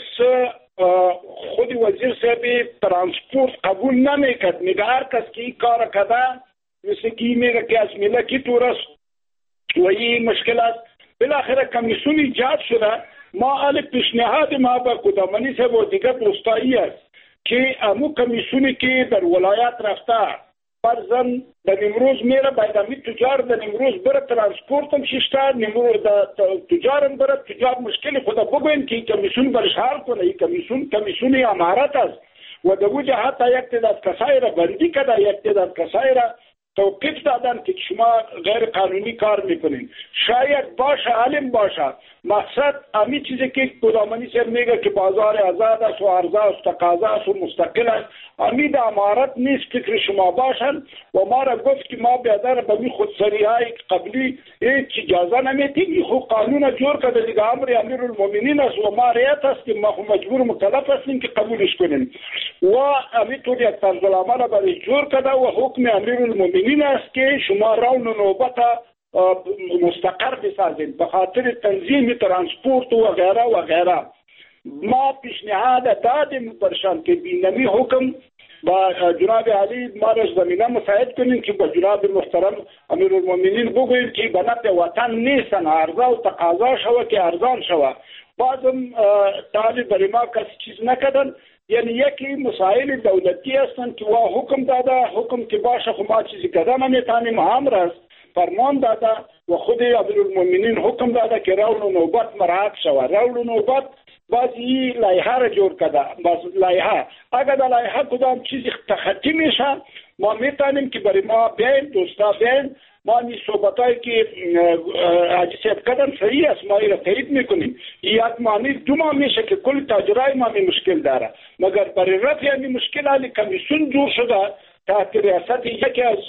خود وزیر صاحب ترانسپورت قبول نمیکرد، میگه هر کس که این کار کرده مثل که میگه که از ملکی تورست و این مشکل است. بالاخره کمیسیون ایجاد شده. ما حال پیشنهاد ما به کودامانی صاحب و دیگر دوستایی است که امو کمیسیونی که در ولایت رفته فرزن در امروز میره باید امی تجار در امروز بره ترانسپورت هم ششتر نمروز تجار هم بره تجار مشکل خدا بگوین که این کمیسیون برش حال کنه. این کمیسیون کمیسیون امارت است و در او جهت یک تعداد کسایی را بندی کرده، یک تعداد کسایی را توقیف دادن که شما غیر قانونی کار میکنین. شاید باشه علم باشه مقصد امی چیزی که کودامانی صاحب میگه که بازار آزاد است و عرضه است تقاضا است و مستقل است، امی دا امارت نیست فکر شما باشن و ما را گفت که ما بیادر به می خودسری های قبلی هیچ اجازه نمیتیم. این خود قانون جور کرده دیگه امر امیر المومنین است و ما ریت هستیم، ما خود مجبور مکلف هستیم که قبولش کنیم و امی طور یک طرز العمل برای جور کرده و حکم امیر المومنین است که شما رون و نوبت مستقر بسازید به خاطر تنظیم ترانسپورت و غیره و غیره. ما پیشنهاد دادیم برشان که بینمی حکم با جناب علی ما را زمینه مساعد کنیم که با جناب محترم امیر المومنین بگوییم که به نفع وطن نیستن، عرضه و تقاضا شوه که ارزان شوه. بعضم طالب برای ما کسی چیز نکردن، یعنی یکی مسائل دولتی هستن که وا حکم داده، حکم که باشه خب ما چیزی کردن نمیتانیم امر است. فرمان داده و خود امیرالمومنین حکم داده که رول و نوبت مراعات شود. رول و نوبت باز این لایحه را جور کرده. باز لایحه اگر در لایحه کدام چیزی تخطی میشه ما میتونیم که برای ما بیاین دوستا بیاین ما این صحبتایی که حاجی صاحب کردن صحیح است ما این را تایید میکنیم. یک ماه دو ماه میشه که کل تاجرای ما می مشکل داره مگر برای رفع این مشکل علی کمیسیون جور شده تحت ریاست یکی از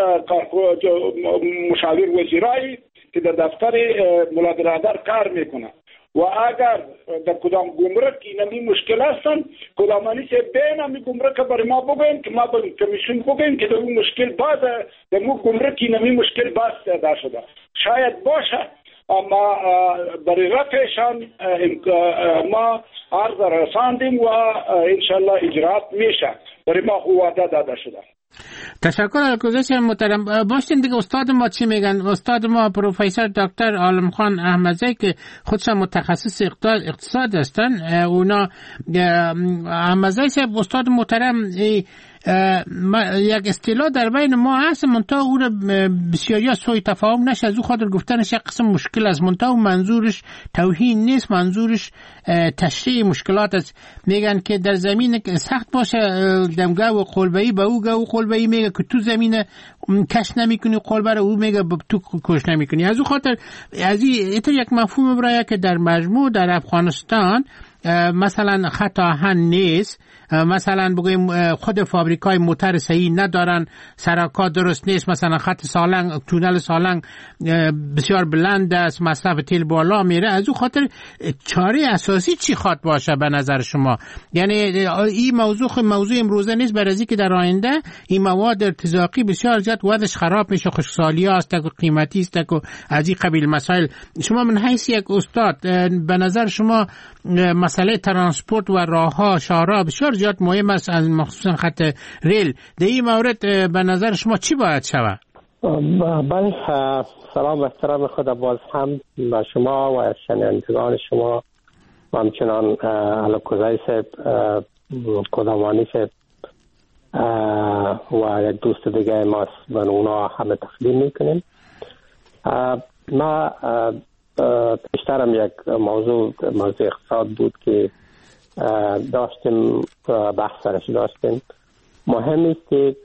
مشاور وزیرایی که در دفتر مولا برادر کار میکنه و اگر در کدام گمرک اینمی مشکل هستن کدامانی سے بین امی گمرک برای ما بگوین که ما به کمیسیون بگوین که در اون مشکل باز در مو گمرک اینمی مشکل باز پیدا شده شاید باشه اما برای رفعشان ما عرض رساندیم و انشالله اجرات میشه برای ما وعده داده شده. تشکر از گزارش محترم. باشین دیگه استاد ما چی میگن؟ استاد ما پروفسور دکتر عالمخان احمدزی که خودشون متخصص اقتصاد هستن اونا احمدزی صاحب استاد محترم یک اصطلاح در بین ما هست منتها اون بسیاری از سوی تفاهم نشه از او خاطر گفتنش یک قسم مشکل است منتها منظورش توهین نیست منظورش تشریح مشکلات است. میگن که در زمین سخت باشه دمگاه و قلبه‌ای به او گاه و قلبه‌ای میگه که تو زمین کش نمیکنی قلبه رو او میگه تو کش نمیکنی. از او خاطر از این یک مفهوم برای که در مجموع در افغانستان مثلا خط آهن نیست مثلا بگویم خود فابریکای موتر صحیح ندارن سرکا درست نیست مثلا خط سالنگ تونل سالنگ بسیار بلند است مصرف تیل بالا میره. از او خاطر چاره اساسی چی خواد باشه به نظر شما؟ یعنی این موضوع موضوع امروزه نیست برای اینکه در آینده این مواد ارتزاقی بسیار زیاد وضعش خراب میشه خشکسالی است و قیمتی است و از این قبیل مسائل. شما من حیث یک استاد به نظر شما مسئله ترانسپورت و راهها شهرها بسیار زیاد مهم است از مخصوصا خط ریل در این مورد به نظر شما چی باید شود؟ بله سلام و احترام خدا باز هم به شما و شنوندگان شما و همچنان علکوزای صاحب کدامانی صاحب و یک دوست دیگه ما به اونا همه تقدیم میکنیم. ما پیشترم یک موضوع موضوع اقتصاد بود که داشتیم بحث سرش داشتیم. مهم است که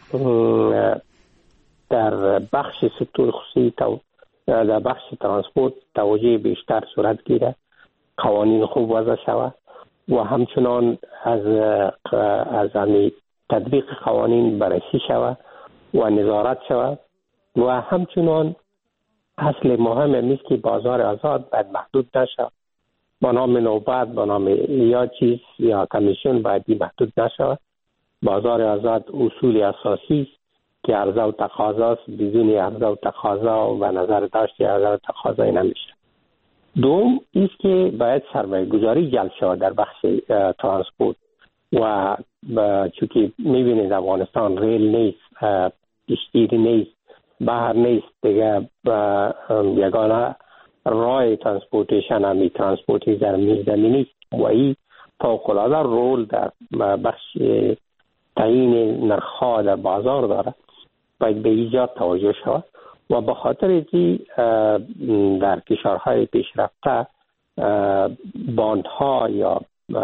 در بخش سکتور خصوصی در بخش ترانسپورت توجه بیشتر صورت گیره قوانین خوب وضع شود و همچنان از از همین تطبیق قوانین بررسی شود و نظارت شود و همچنان اصل مهم است که بازار آزاد باید محدود نشود با نام نوبت با نام یا چیز یا کمیسیون باید محدود نشود. بازار آزاد اصول اساسی است که عرضه و تقاضا است بدون عرضه و تقاضا و نظر داشت عرضه و تقاضا نمیشه. دوم است که باید سرمایه گذاری جلب شود در بخش ترانسپورت و چونکه میبینید افغانستان ریل نیست کشتی نیست بحر نیست دیگه یگانه راه ترانسپورتیشن همی ترانسپورتی زمینی زمینی و این فوق‌العاده رول در بخش تعیین نرخ‌ها در بازار داره باید به ایجاد توجه شود و به خاطر اینکه در کشورهای پیشرفته باندها یا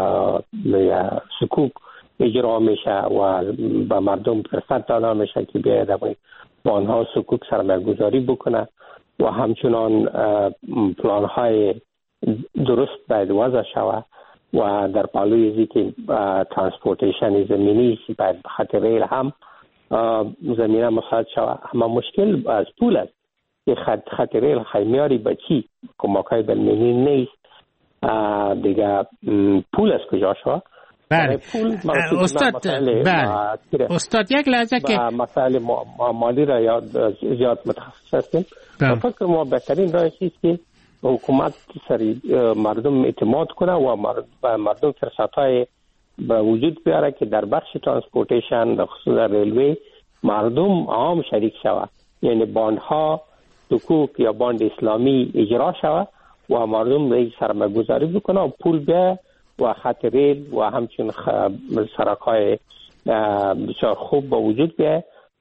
سکوک اجرا میشه و به مردم فرصت داده میشه که بیاید باندها سکوک سرمایه‌گذاری بکنه و همچنان پلان‌های درست باید وضع شود و در پالوی ازی که ترانسپورتیشن زمینی باید خط ریل هم زمینه مساعد شود. اما مشکل از پول است که خط, خط ریل خیمیاری به چی کمک‌های بالملی نیست دیگه پول از کجا شود؟ بله استاد بله استاد یک لحظه که مسائل مالی را یاد زیاد متخصص هستیم. فکر ما بهترین راه است که حکومت سری مردم اعتماد کنه و مردم فرصت‌های به وجود بیاره که در بخش ترانسپورتیشن در خصوص ریلوی مردم عام شریک شود، یعنی باندها حقوق یا باند اسلامی اجرا شود و مردم به سرمایه‌گذاری بکنه و پول به و خط ریل و همچنین سرک‌های بسیار خوب به وجود بیاید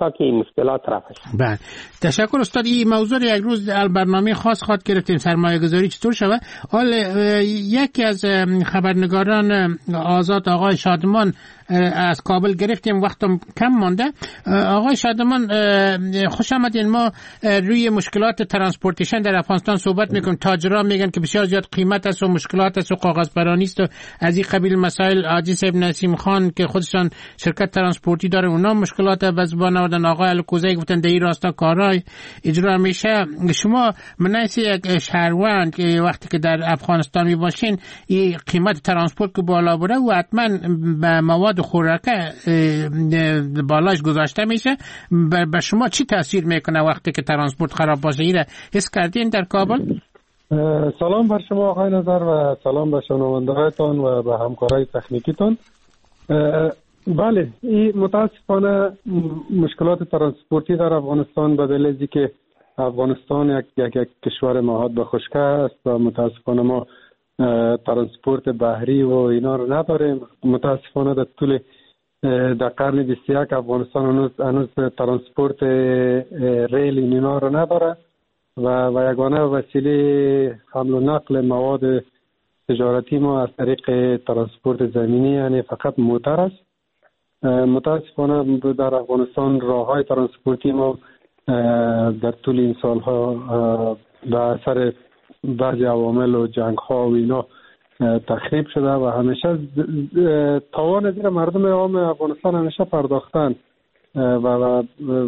تا که این مشکلات رفع شد. بله تشکر استاد. این موضوع یک روز برنامه خاص خواد گرفتیم، سرمایه گذاری چطور شود. حال یکی از خبرنگاران آزاد آقای شادمان از کابل گرفتیم، وقتم کم مانده. آقای شادمان خوش آمدین. ما روی مشکلات ترانسپورتیشن در افغانستان صحبت میکنیم. تاجران میگن که بسیار زیاد قیمت است و مشکلات است و کاغذ برانی است و از این قبیل مسائل. حاجی صاحب نسیم خان که خودشان شرکت ترانسپورتی داره اونا مشکلات به زبان آوردن. آقای الکوزی گفتن در این راستا کارهای اجرا میشه. شما منیس یک شهروند که وقتی که در افغانستان می باشین این قیمت ترانسپورت که بالا بره و حتما به مواد خوراکه بالاش گذاشته میشه، به شما چی تاثیر میکنه وقتی که ترانسپورت خراب باشه؟ ایره حس کردین در کابل؟ سلام بر شما آقای نظر و سلام به شنونده هایتان و به همکارای تکنیکیتان. بله این متاسفانه مشکلات ترانسپورتی در افغانستان به دلیل که افغانستان یک یک, یک کشور نهاد به خشکی است و متاسفانه ما ترانسپورت بحری و اینا رو نداریم. متاسفانه در طول در قرن بیست و یک افغانستان هنوز هنوز ترانسپورت ریل اینا رو نداره و و یگانه وسیله حمل و نقل مواد تجارتی ما از طریق ترانسپورت زمینی یعنی فقط موتر است. متاسفانه در افغانستان راههای ترانسپورتی ما در طول این سالها به اثر بعضی عوامل و جنگ ها و اینا تخریب شده و همیشه تاوان زیر مردم عام افغانستان همیشه پرداختن و, و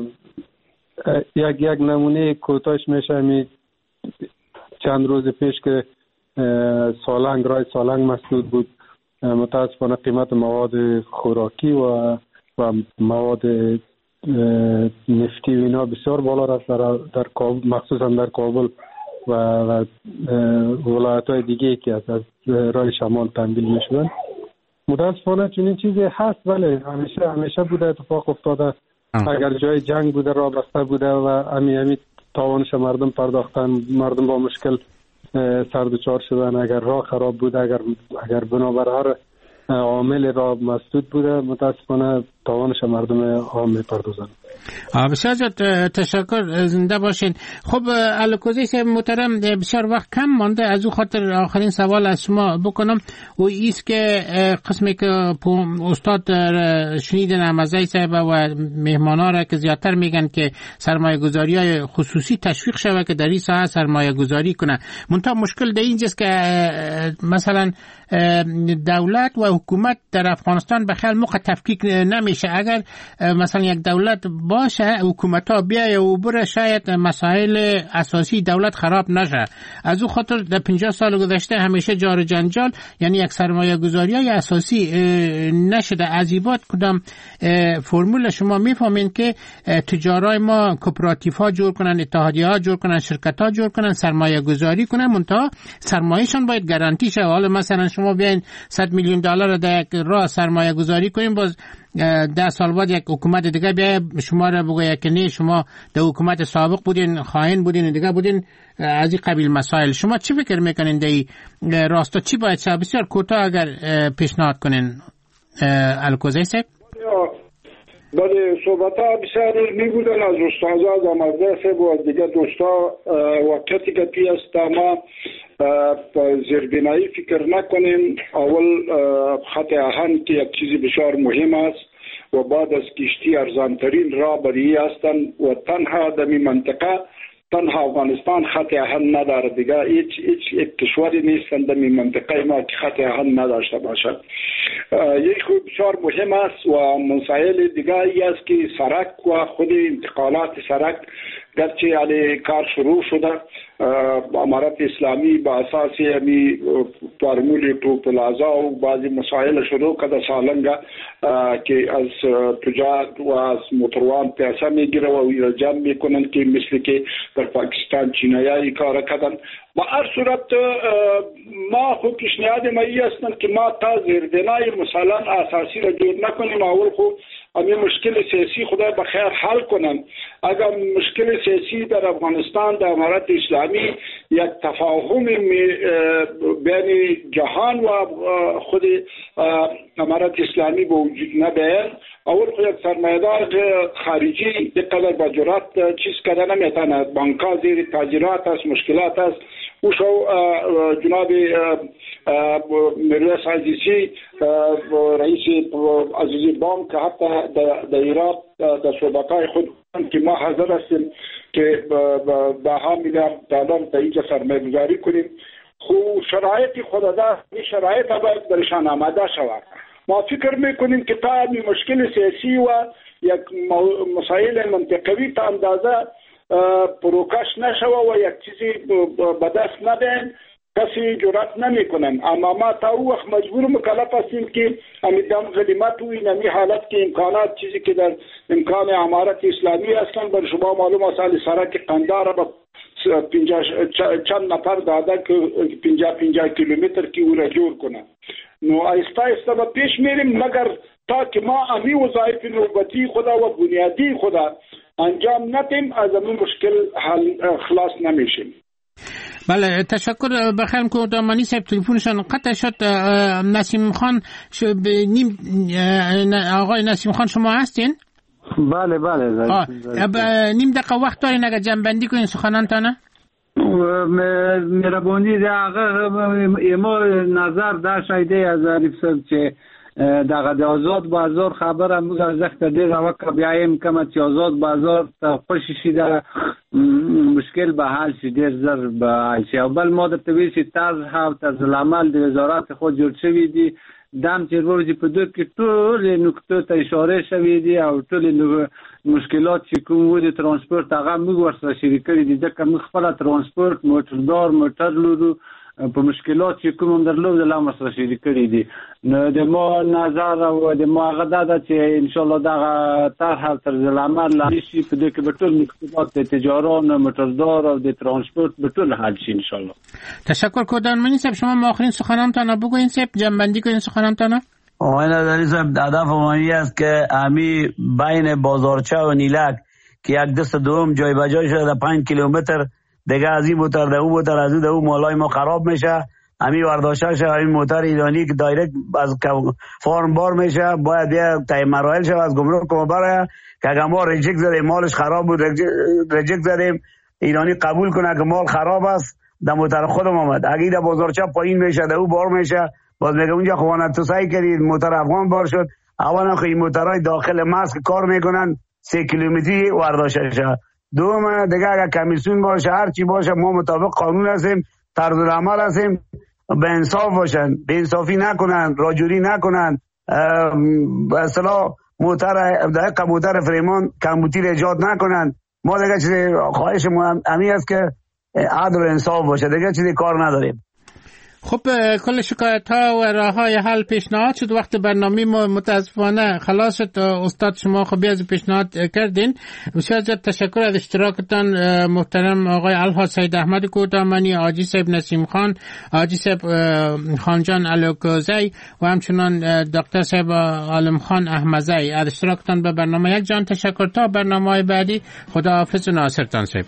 یک یک نمونه کوتاهش میشه می چند روز پیش که سالنگ رای سالنگ مسدود بود. متاسفانه قیمت مواد خوراکی و و مواد نفتی و اینا بسیار بالا رفت در, در کابل، مخصوصا در کابل و, و ولایت‌های دیگه که از رای شمال تنبیل میشدن. متاسفانه چنین چیزی هست، ولی همیشه همیشه بوده، اتفاق افتاده. اگر جای جنگ بوده راه بسته بوده و امی امی تاوانش مردم پرداختن، مردم با مشکل سر دچار شدن. اگر راه خراب بوده، اگر اگر بنابر هر عامل راه مسدود بوده، متاسفانه تاوانش مردم عام میپردازن. بسیار تشکر، زنده باشین. خب الکوزی صاحب محترم بسیار وقت کم مانده، از او خاطر آخرین سوال از شما بکنم و ایست که قسمی که استاد شنیدن امزای صاحب و مهمانا را که زیادتر میگن که سرمایه گذاری های خصوصی تشویق شود که در این ساحه سرمایه گذاری کنه. منتها مشکل در اینجاست که مثلا دولت و حکومت در افغانستان به خیال موقع تفکیک نمیشه. اگر مثلا یک دولت باشه، حکومت ها بیایه و بره، شاید مسائل اساسی دولت خراب نشه. از او خاطر در پنجاه سال گذشته همیشه جار جنجال، یعنی یک سرمایه گذاری های اساسی نشده. از این بعد کدام فرمول شما میفهمین که تجارای ما کوپراتیف ها جور کنن، اتحادیه ها جور کنن، شرکت ها جور کنن، سرمایه گذاری کنن، منتها سرمایهشان باید گارانتی شه. حالا مثلا شما بیاین صد میلیون دلار در یک راه سرمایه گذاری کنین، باز ده سال بعد یک حکومت دیگه بیا شما را بگه که نه شما در حکومت سابق بودین، خائن بودین، دیگه بودین. از این قبیل مسائل شما چی فکر میکنین در راستا چی باید شد؟ بسیار کوتاه اگر پیشنهاد کنین الکوزی صاحب. بله صحبت ها بسیار می بودن از استاذ از آمده صاحب و از دیگه دوستا. وقتی که پی است ما زیربنایی فکر نکنیم. اول خط آهن که یک چیزی بسیار مهم است و بعد از کشتی ارزانترین راه بری هستند و تنها در این منطقه تنها افغانستان خط آهن نداره، دیگه هیچ هیچ یک کشوری نیستند در این منطقه ما که خط آهن نداشته باشد. یک خود بسیار مهم است و مسائل دیگه ای است که سرک و خود انتقالات سرک گرچه علی کار شروع شده. امارت اسلامی با اساس همی فرمول تو پلازا و بعضی مسائل شروع کرده سالنگ که از تجار و از موتروان پیسه میگیره و ایرجام میکنن که مثل که در پاکستان چینایی کار کردن. با هر صورت ما خود پیشنهاد ما ای هستند که ما تا زیربنای مثلا اساسی را جور نکنیم. اول خود همین مشکل سیاسی خدا بخیر حل کنن. اگر مشکل سیاسی در افغانستان در امارت اسلامی یک تفاهم بین جهان و خود امارت اسلامی به وجود نبیاد، اول یک سرمایه‌دار خارجی دقیقاً با جرأت چیز کردن نمیتونه. بانک‌ها زیر تاجرات است، مشکلات است. او شو جناب میرویس عزیزی رئیس عزیزی بانک که حتی در ایران در شعبه‌های خود که ما حاضر هستیم که به ها میلیارد دلار در اینجا سرمایه گذاری کنیم. خو شرایط خود دار این شرایط باید برشان آماده شود. ما فکر میکنیم که تا این مشکل سیاسی و یک مسائل منطقوی تا اندازه پروکاش نشوه و یک چیزی به دست ندهیم، کسی جرأت نمیکنن. اما ما تا او وقت مجبور مکلف هستیم که امیدام غنیمت و این امی حالت که امکانات چیزی که در امکان امارت اسلامی هستن بر شما معلوم است سال سرک قندار با چند نفر داده که پنجاه پنجاه کیلومتر که او را جور کنن. نو آیسته آیسته با پیش میریم، مگر تا که ما امی وظایف نوبتی خدا و بنیادی خدا انجام ندیم از این مشکل حل خلاص نمیشیم. بله تشکر. بخیر کودامانی صاحب تلفنشان قطع شد. نسیم خان نیم آقای نسیم خان شما هستین؟ بله بله نیم دقیقه وقت دارین اگر جنبندی کنین سخنانتانه؟ مهربانی ده آقا ما نظر داشت ایده از عریف صاحب چه دغه د آزاد بازار خبره موږ ارزښت ډیر وکړه بیایم کوم چې آزاد بازار ته خوشی شي دا مشکل به حل شي ډیر زر به حل شي. او بل ما درته ویل چې طرح او طرز العمل د وزارت خود جوړ شوی دي دم چې ورځې په دوی کې ټول نقطو ته اشاره شوی دي او ټول مشکلات چې کوم و د ترانسپورت هغه موږ ورسره شریک کړي دي ځکه موږ خپل ترانسپورت موټردار موټر لرو په مشکلات چې کوم درلود له مسره شریک کړي دي. نو د ما نظر او د ما غدا ده چې ان شاء الله دا طرح طرز العمل لشي په دې کې به ټول مشکلات د تجاران موټردار او د ترانسپورت به ټول حل شي ان شاء الله. تشکر کودانمنی صاحب شما ما آخرین سخنانتان بگوین صاحب جنبندی کنین سخنانتان. آقای نظری صاحب هدف ما است که امی بین بازارچه و نیلک که یک دست دوم جای به جای شده پنج کیلومتر دیگه از این موتر ده اون موتر از ده اون مالای ما خراب میشه. همین ورداشته شه این موتر ایرانی که دایرکت از فارم بار میشه باید بیا تای مراحل شه از گمرک ما بره که اگه ما ریجکت زدیم مالش خراب بود ریجکت زدیم ایرانی قبول کنه که مال خراب است در موتر خودم آمد. اگه در بازارچه پایین میشه ده اون بار میشه باز میگه اونجا خوانت تو سعی کردید موتر افغان بار شد. اولا خیلی موترهای داخل مرز که کار میکنن سه کیلومتری ورداشته شه. دوم دیگه اگر کمیسیون باشه هر چی باشه ما مطابق قانون هستیم طرز العمل هستیم به انصاف باشن به انصافی نکنن راجوری نکنن به اصطلاح موتر دقیق موتر فریمان کمبوتیر ایجاد نکنن. ما دیگه چیزی خواهش ما امی است که عدل و انصاف باشه دیگه چیزی کار نداریم. خب کل شکایت ها و راه های حل پیشنهاد شد. وقت برنامه ما متاسفانه خلاص شد. استاد شما خب بیاز پیشنهاد کردین. بسیار زیاد تشکر از اشتراکتان محترم آقای الها سید احمد کودامنی، آجی صاحب نسیم خان، آجی صاحب خانجان علوکوزی و همچنان دکتر صاحب عالم خان احمزی. از اشتراکتان به برنامه یک جان تشکر. تا برنامه بعدی خداحافظ و ناصرتان صاحب.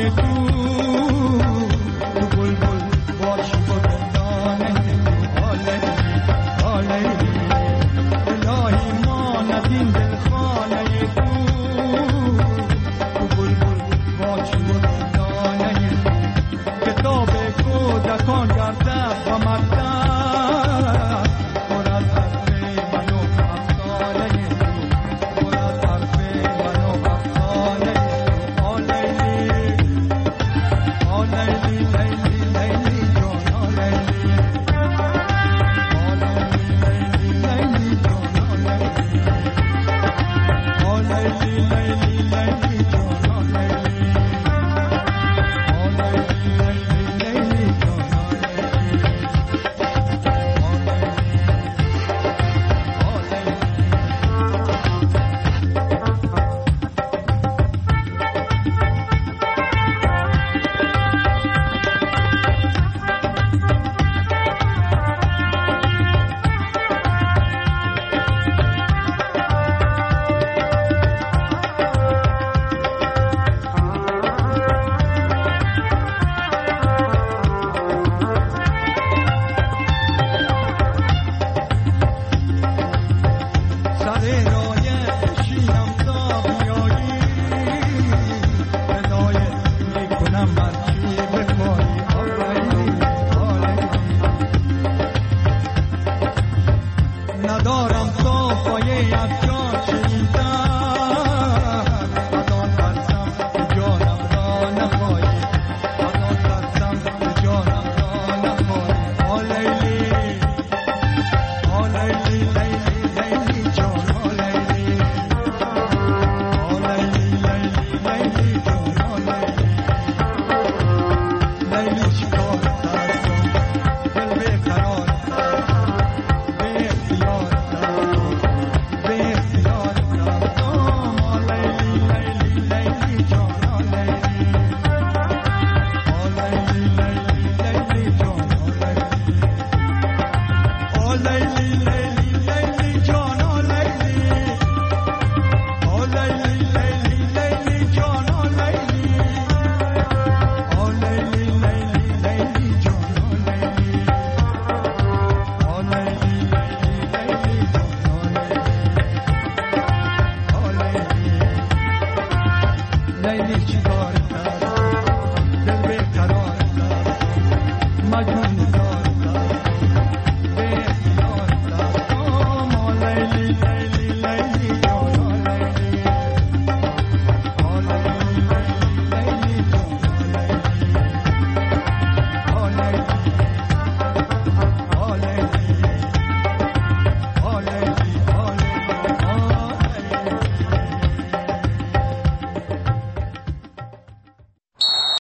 کو